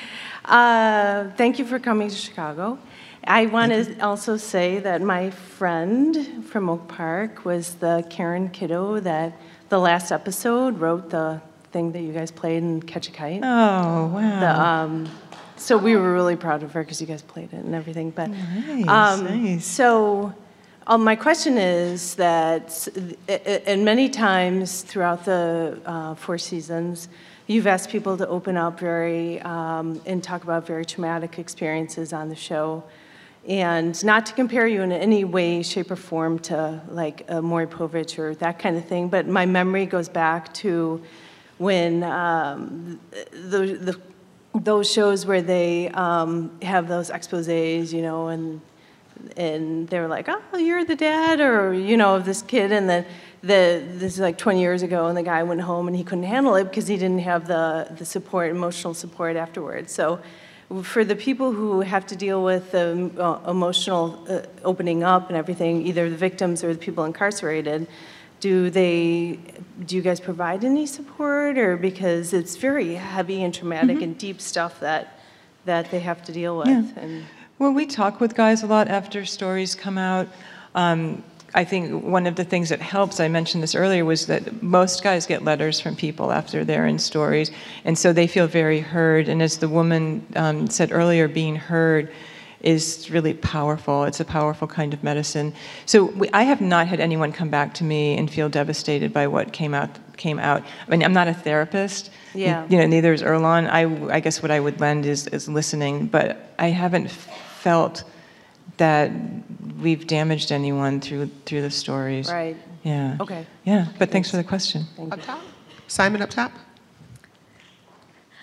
uh, thank you for coming to Chicago. I want to also say that my friend from Oak Park was the Karen Kiddo that the last episode wrote the thing that you guys played in Catch a Kite. Oh, wow. The, um, so we were really proud of her because you guys played it and everything. But Nice, um, nice. so. Um, my question is that, and many times throughout the uh, four seasons, you've asked people to open up very um, and talk about very traumatic experiences on the show, and not to compare you in any way, shape, or form to like uh, Maury Povich or that kind of thing. But my memory goes back to when um, the, the those shows where they um, have those exposés, you know, and. And they were like, oh, you're the dad, or, you know, of this kid. And then the, this is like twenty years ago, and the guy went home and he couldn't handle it because he didn't have the, the support, emotional support afterwards. So for the people who have to deal with the uh, emotional uh, opening up and everything, either the victims or the people incarcerated, do they, do you guys provide any support? Or because it's very heavy and traumatic Mm-hmm. and deep stuff that, that they have to deal with. Yeah. And Well, we talk with guys a lot after stories come out. Um, I think one of the things that helps, I mentioned this earlier, was that most guys get letters from people after they're in stories, and so they feel very heard. And as the woman um, said earlier, being heard is really powerful. It's a powerful kind of medicine. So we, I have not had anyone come back to me and feel devastated by what came out. Came out. I mean, I'm not a therapist. Yeah. You know, neither is Erlon. I, I guess what I would lend is, is listening, but I haven't felt that we've damaged anyone through through the stories. Right. Yeah. Okay. Yeah, but thanks for the question. Up top? Simon up top?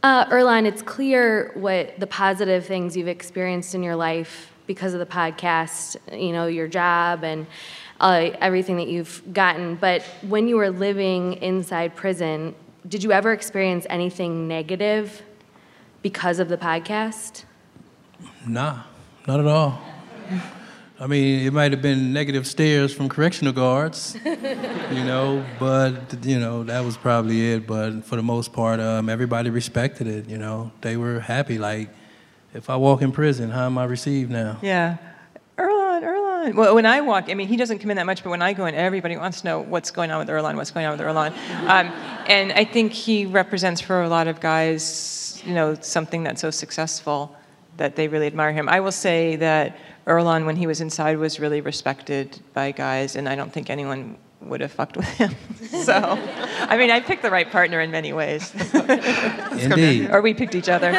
Uh, Earlonne, it's clear what the positive things you've experienced in your life because of the podcast, you know, your job and uh, everything that you've gotten. But when you were living inside prison, did you ever experience anything negative because of the podcast? Nah, not at all. I mean, it might have been negative stares from correctional guards, you know, but, you know, that was probably it. But for the most part, um, everybody respected it, you know. They were happy. Like, if I walk in prison, how am I received now? Yeah. Earlonne, Earlonne. Well, when I walk, I mean, he doesn't come in that much, but when I go in, everybody wants to know what's going on with Earlonne, what's going on with Earlonne. Um, and I think he represents for a lot of guys, you know, something that's so successful that they really admire him. I will say that Earlonne, when he was inside, was really respected by guys, and I don't think anyone would have fucked with him. So, I mean, I picked the right partner in many ways. Indeed. Or we picked each other.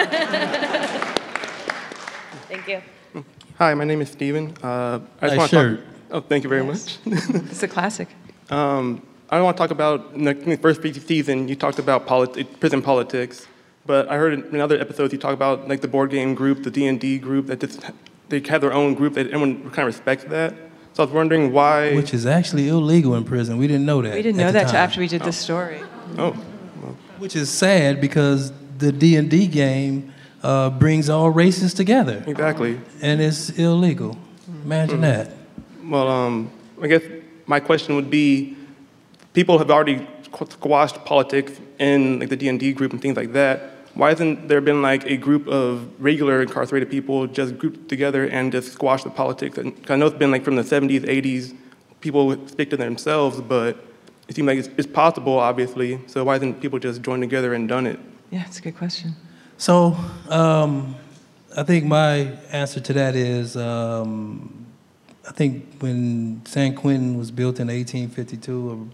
Thank you. Hi, my name is Steven. Uh, I just Nice want shirt. to talk. Oh, thank you very much. It's a classic. Um, I want to talk about in the, in the first season. You talked about politi- prison politics, but I heard in other episodes you talk about like the board game group, the D and D group that just they have their own group that everyone kind of respects that. So I was wondering why. Which is actually illegal in prison. We didn't know that. We didn't at know the that till time. after we did this story. Oh. Which is sad because the D and D game uh, brings all races together. Exactly. And it's illegal. Imagine Mm. that. Well, um, I guess my question would be, people have already squashed politics in like the D and D group and things like that. Why hasn't there been like a group of regular incarcerated people just grouped together and just squash the politics? And I know it's been like from the seventies, eighties, people stick to themselves, but it seems like it's, it's possible, obviously. So why hasn't people just joined together and done it? Yeah, it's a good question. So, um, I think my answer to that is, um, I think when San Quentin was built in eighteen fifty-two,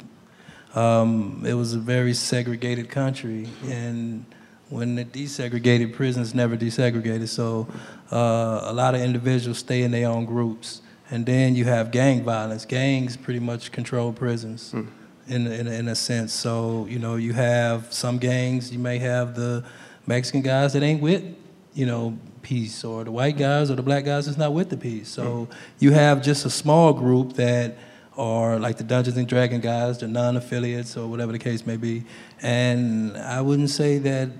um, it was a very segregated country, and when the desegregated, prisons never desegregated. So uh, a lot of individuals stay in their own groups. And then you have gang violence. Gangs pretty much control prisons Mm. in, in, in a sense. So, you know, you have some gangs, you may have the Mexican guys that ain't with, you know, peace, or the white guys or the black guys that's not with the peace. So you have just a small group that are like the Dungeons and Dragons guys, the non-affiliates, or whatever the case may be. And I wouldn't say that,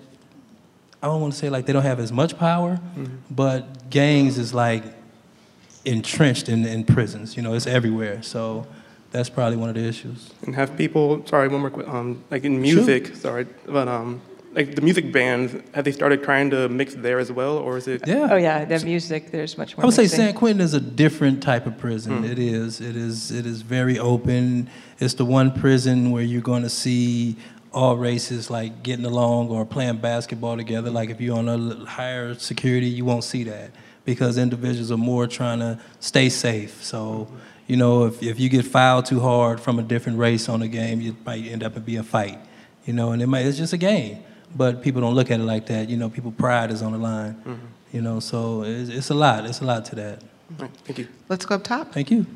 I don't want to say like they don't have as much power, Mm-hmm. but gangs is like entrenched in, in prisons. You know, it's everywhere. So that's probably one of the issues. And have people, sorry, one more quick, um, like in music, sorry, but um, like the music bands, have they started trying to mix there as well, or is it? Yeah. Oh yeah, the music, there's much more I would say mixing. San Quentin is a different type of prison. Mm. It is. It is. It is very open. It's the one prison where you're going to see all races like getting along or playing basketball together. Like if you're on a higher security, you won't see that because individuals are more trying to stay safe. So, you know, if if you get fouled too hard from a different race on a game, you might end up being a fight. You know, and it might, it's just a game. But people don't look at it like that. You know, people's pride is on the line. Mm-hmm. You know, so it's, it's a lot. It's a lot to that. All right, thank you. Let's go up top. Thank you.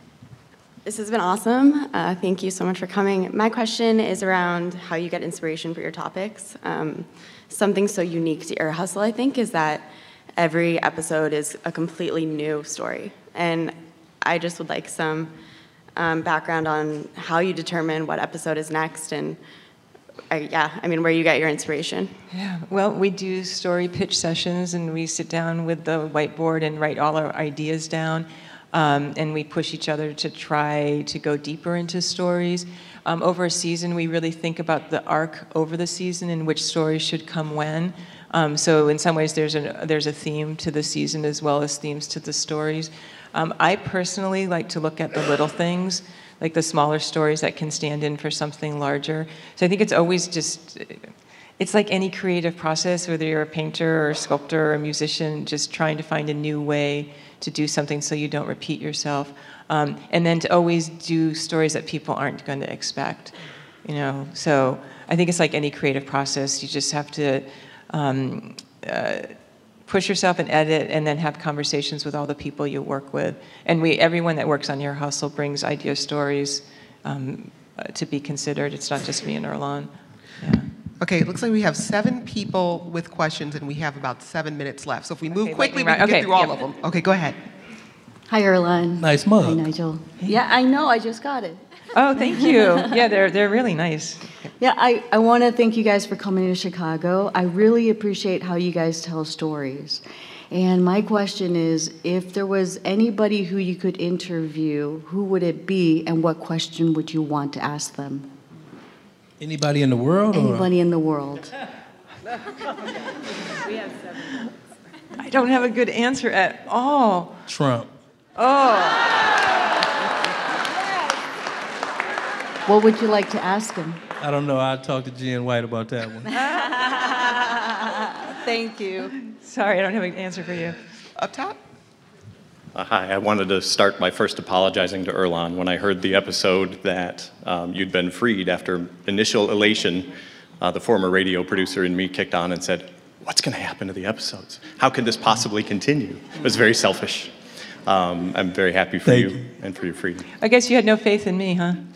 This has been awesome. Uh, thank you so much for coming. My question is around how you get inspiration for your topics. Um, something so unique to Ear Hustle, I think, is that every episode is a completely new story. And I just would like some um, background on how you determine what episode is next and, uh, yeah, I mean, where you get your inspiration. Yeah, well, we do story pitch sessions, and we sit down with the whiteboard and write all our ideas down. Um, and we push each other to try to go deeper into stories. Um, over a season, we really think about the arc over the season and which stories should come when. Um, so in some ways, there's a, there's a theme to the season as well as themes to the stories. Um, I personally like to look at the little things, like the smaller stories that can stand in for something larger. So I think it's always just, it's like any creative process, whether you're a painter or a sculptor or a musician, just trying to find a new way to do something so you don't repeat yourself. Um, and then to always do stories that people aren't going to expect, you know. So I think it's like any creative process. You just have to um, uh, push yourself and edit, and then have conversations with all the people you work with. And we, everyone that works on Ear Hustle brings idea stories um, uh, to be considered. It's not just me and Earlonne. Yeah. Okay, it looks like we have seven people with questions, and we have about seven minutes left. So if we move Okay, quickly, we lightning can round. get Okay, through all yep. of them. Okay, go ahead. Hi, Erlan. Nice mug. Hi, Nigel. Yeah, I know. I just got it. Oh, thank you. Yeah, they're they're really nice. Yeah, I, I want to thank you guys for coming to Chicago. I really appreciate how you guys tell stories. And my question is, if there was anybody who you could interview, who would it be, and what question would you want to ask them? Anybody in the world? Anybody in the world. We have seven. I don't have a good answer at all. Trump. Oh. What would you like to ask him? I don't know. I'll talk to Jen White about that one. Thank you. Sorry, I don't have an answer for you. Up top? Uh, hi, I wanted to start by first apologizing to Erlan. When I heard the episode that um, you'd been freed after initial elation, uh, the former radio producer in me kicked on and said, what's going to happen to the episodes? How could this possibly continue? It was very selfish. Um, I'm very happy for you, you. and for your freedom. I guess you had no faith in me, huh?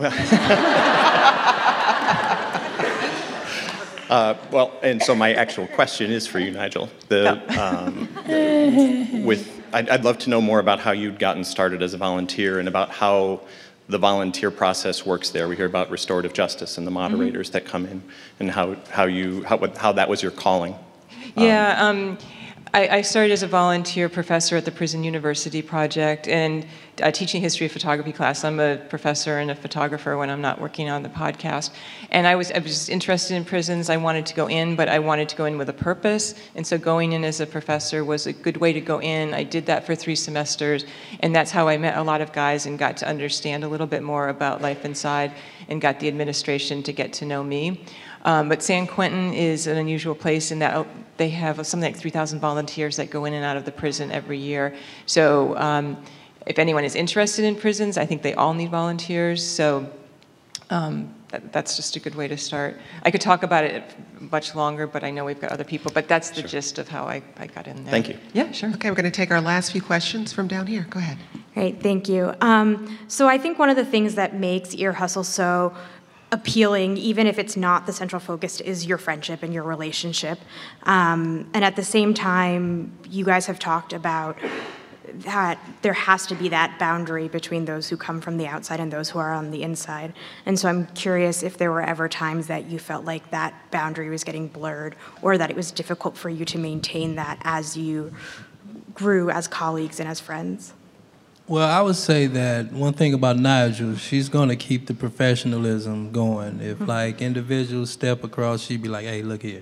Uh, well, and so my actual question is for you, Nigel. The, um, with, I'd, I'd love to know more about how you'd gotten started as a volunteer and about how the volunteer process works there. We hear about restorative justice and the moderators mm-hmm. that come in, and how, how, you, how, how that was your calling. Yeah, um, I, I started as a volunteer professor at the Prison University Project and uh, teaching history of photography class. I'm a professor and a photographer when I'm not working on the podcast. And I was, I was just interested in prisons. I wanted to go in, but I wanted to go in with a purpose. And so going in as a professor was a good way to go in. I did that for three semesters. And that's how I met a lot of guys and got to understand a little bit more about life inside and got the administration to get to know me. Um, but San Quentin is an unusual place in that they have something like three thousand volunteers that go in and out of the prison every year. So um, if anyone is interested in prisons, I think they all need volunteers. So um, that, that's just a good way to start. I could talk about it much longer, but I know we've got other people. But that's the sure. gist of how I, I got in there. Thank you. Yeah, sure. Okay, we're going to take our last few questions from down here. Go ahead. Great, thank you. Um, so I think one of the things that makes Ear Hustle so appealing, even if it's not the central focus, is your friendship and your relationship. Um, and at the same time, you guys have talked about that there has to be that boundary between those who come from the outside and those who are on the inside. And so I'm curious if there were ever times that you felt like that boundary was getting blurred, or that it was difficult for you to maintain that as you grew as colleagues and as friends. Well, I would say that one thing about Nigel, she's going to keep the professionalism going. If, like, individuals step across, she'd be like, hey, look here.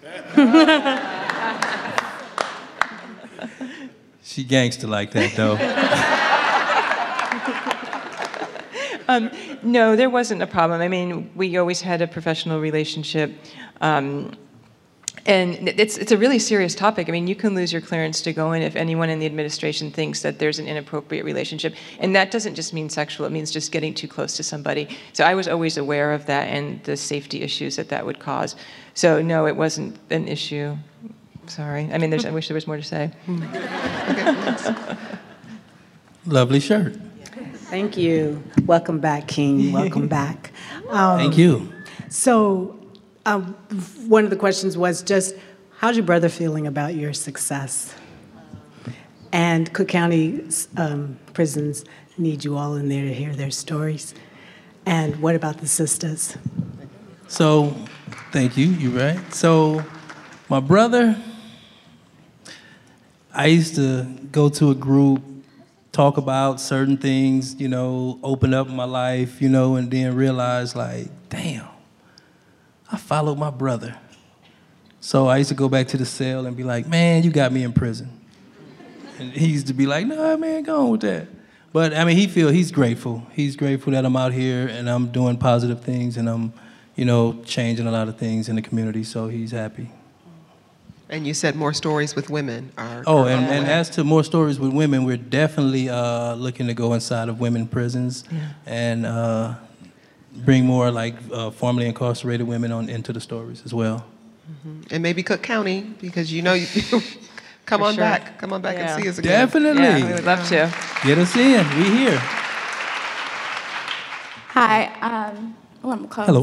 She gangster like that, though. um, no, there wasn't a problem. I mean, we always had a professional relationship. Um, And it's it's a really serious topic. I mean, you can lose your clearance to go in if anyone in the administration thinks that there's an inappropriate relationship. And that doesn't just mean sexual. It means just getting too close to somebody. So I was always aware of that and the safety issues that that would cause. So no, it wasn't an issue. Sorry. I mean, there's, I wish there was more to say. Lovely shirt. Thank you. Welcome back, King. Welcome back. Um, Thank you. So um, one of the questions was just, how's your brother feeling about your success? And Cook County um, prisons need you all in there to hear their stories. And what about the sisters? So, thank you, you're right. So, my brother, I used to go to a group, talk about certain things, you know, open up my life, you know, and then realize, like, damn, I followed my brother. So I used to go back to the cell and be like, man, you got me in prison. And he used to be like, nah, man, go on with that. But, I mean, he feel he's grateful. He's grateful that I'm out here and I'm doing positive things and I'm, you know, changing a lot of things in the community, so he's happy. And you said more stories with women are... Oh, are and, on the and way. as to more stories with women, we're definitely uh, looking to go inside of women prisons Yeah. and uh, bring more, like, uh, formerly incarcerated women on into the stories as well. Mm-hmm. And maybe Cook County, because you know you... Come For on sure. back. Come on back Yeah. and see us again. Definitely. Yeah, we would love to. Get us in. We here. Hi, um, well, I'm close. Hello.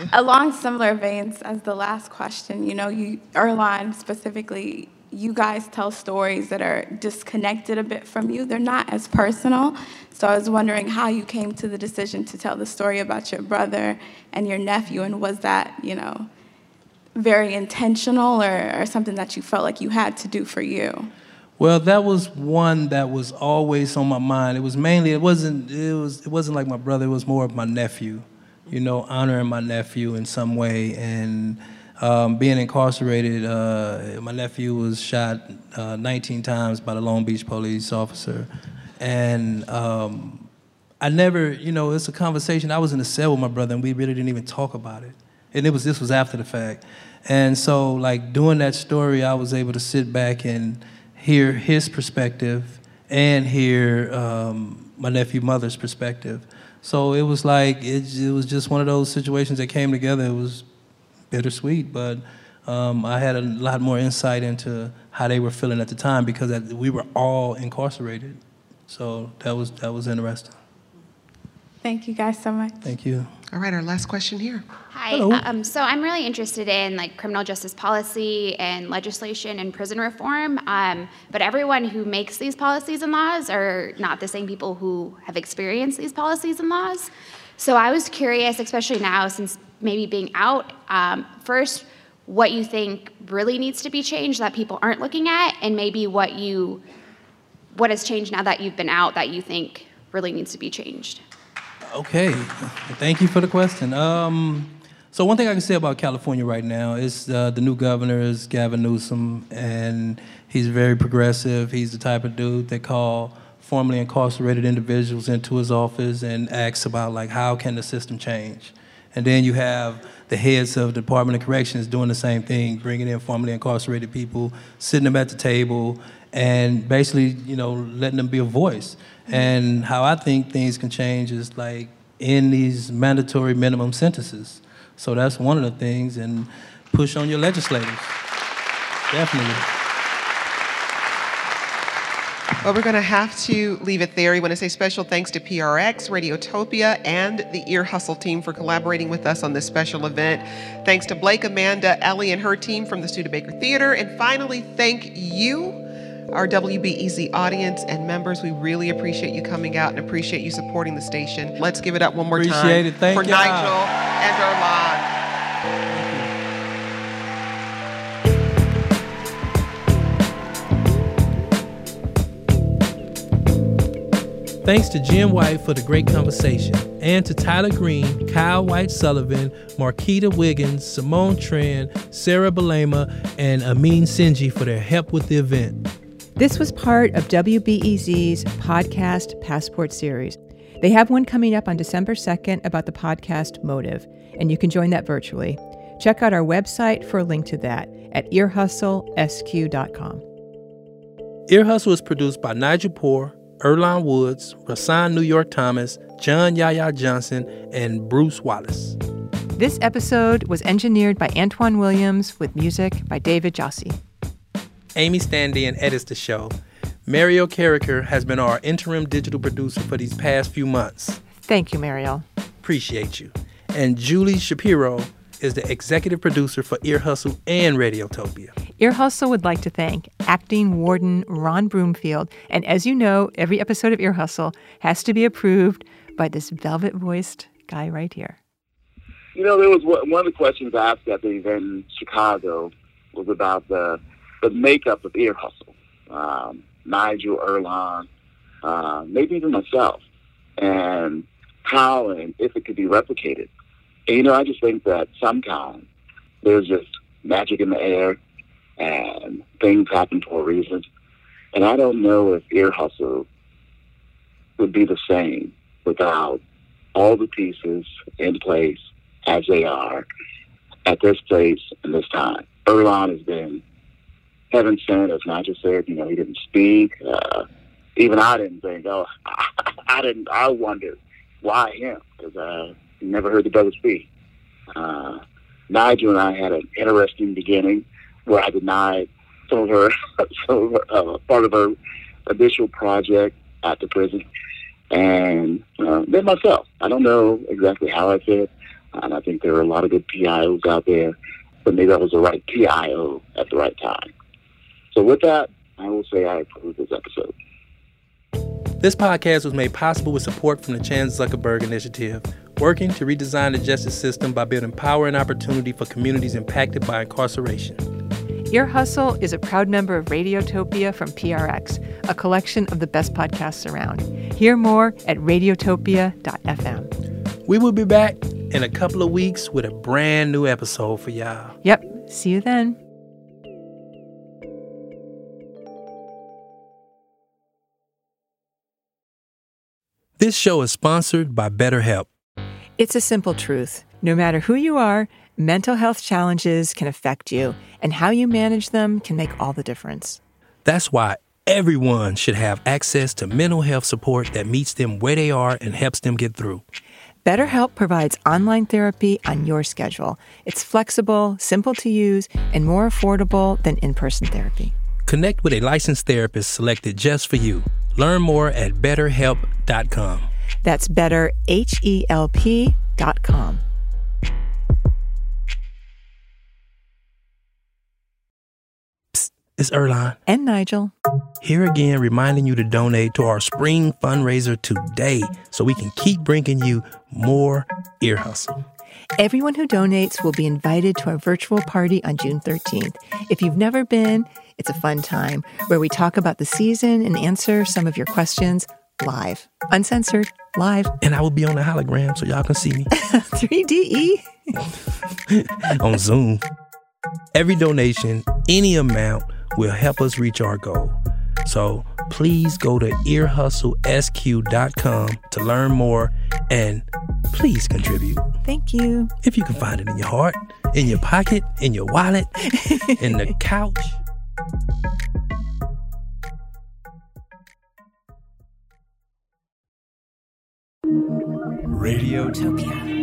Along similar veins as the last question, you know, you, Earlonne specifically, you guys tell stories that are disconnected a bit from you. They're not as personal. So I was wondering how you came to the decision to tell the story about your brother and your nephew, and was that, you know, very intentional or, or something that you felt like you had to do for you? Well, that was one that was always on my mind. It was mainly, it wasn't, it was, it wasn't like my brother, it was more of my nephew, you know, honoring my nephew in some way. And um, being incarcerated, uh, my nephew was shot uh, nineteen times by the Long Beach police officer. And um, I never, you know, it's a conversation. I was in a cell with my brother and we really didn't even talk about it. And it was, this was after the fact. And so, like, doing that story, I was able to sit back and hear his perspective and hear um, my nephew mother's perspective. So it was like, it, it was just one of those situations that came together. It was bittersweet, but um, I had a lot more insight into how they were feeling at the time because we were all incarcerated. So that was, that was interesting. Thank you guys so much. Thank you. All right, our last question here. Hi. Um, so I'm really interested in like criminal justice policy and legislation and prison reform. Um, but everyone who makes these policies and laws are not the same people who have experienced these policies and laws. So I was curious, especially now since maybe being out, um, first, what you think really needs to be changed that people aren't looking at, and maybe what you, what has changed now that you've been out that you think really needs to be changed. Okay, thank you for the question. Um, so one thing I can say about California right now is uh, the new governor is Gavin Newsom, and he's very progressive. He's the type of dude that call formerly incarcerated individuals into his office and asks about like how can the system change. And then you have the heads of the Department of Corrections doing the same thing, bringing in formerly incarcerated people, sitting them at the table, and basically, you know, letting them be a voice. And how I think things can change is like in these mandatory minimum sentences. So that's one of the things, and push on your legislators, definitely. Well, we're going to have to leave it there. We want to say special thanks to P R X, Radiotopia, and the Ear Hustle team for collaborating with us on this special event. Thanks to Blake, Amanda, Ellie, and her team from the Studebaker Theater. And finally, thank you, our W B E Z audience and members. We really appreciate you coming out and appreciate you supporting the station. Let's give it up one more Appreciate time it. Thank for y'all. Nigel and Earlonne. Thanks to Jen White for the great conversation, and to Tyler Green, Kyle White Sullivan, Marquita Wiggins, Simone Tran, Sarah Belema, and Amin Sinji for their help with the event. This was part of W B E Z's podcast Passport series. They have one coming up on December second about the podcast Motive, and you can join that virtually. Check out our website for a link to that at ear hustle s q dot com. Ear Hustle is produced by Nigel Poor, Earlonne Woods, Rasan New York Thomas, John Yaya Johnson, and Bruce Wallace. This episode was engineered by Antoine Williams with music by David Jossi. Amy Standian edits the show. Mariel Carricker has been our interim digital producer for these past few months. Thank you, Mariel. Appreciate you. And Julie Shapiro is the executive producer for Ear Hustle and Radiotopia. Ear Hustle would like to thank acting warden Ron Broomfield. And as you know, every episode of Ear Hustle has to be approved by this velvet-voiced guy right here. You know, there was one of the questions asked at the event in Chicago was about the the makeup of Ear Hustle. Um, Nigel, Earlonne, uh, maybe even myself, and how and if it could be replicated. And, you know, I just think that sometimes there's just magic in the air and things happen for a reason. And I don't know if Ear Hustle would be the same without all the pieces in place as they are at this place and this time. Earlonne has been heaven sent, as Nigel said. You know, he didn't speak. Uh, even I didn't think, oh, I didn't, I wondered why him, because I never heard the brother speak. Uh, Nigel and I had an interesting beginning where I denied some of her, some of her uh, part of her initial project at the prison. And uh, then myself, I don't know exactly how I said, And I think there are a lot of good P I Os out there, but maybe I was the right P I O at the right time. So with that, I will say I approve this episode. This podcast was made possible with support from the Chan Zuckerberg Initiative, working to redesign the justice system by building power and opportunity for communities impacted by incarceration. Ear Hustle is a proud member of Radiotopia from P R X, a collection of the best podcasts around. Hear more at radiotopia dot f m. We will be back in a couple of weeks with a brand new episode for y'all. Yep. See you then. This show is sponsored by BetterHelp. It's a simple truth. No matter who you are, mental health challenges can affect you, and how you manage them can make all the difference. That's why everyone should have access to mental health support that meets them where they are and helps them get through. BetterHelp provides online therapy on your schedule. It's flexible, simple to use, and more affordable than in-person therapy. Connect with a licensed therapist selected just for you. Learn more at better help dot com. That's better, H E L P dot com. Psst, it's Earlonne. And Nigel. Here again, reminding you to donate to our spring fundraiser today so we can keep bringing you more Ear Hustle. Everyone who donates will be invited to our virtual party on June thirteenth. If you've never been, it's a fun time where we talk about the season and answer some of your questions live. Uncensored, live. And I will be on the hologram so y'all can see me. three D E? On Zoom. Every donation, any amount, will help us reach our goal. So please go to ear hustle s q dot com to learn more and please contribute. Thank you. If you can find it in your heart, in your pocket, in your wallet, in the couch. Radiotopia.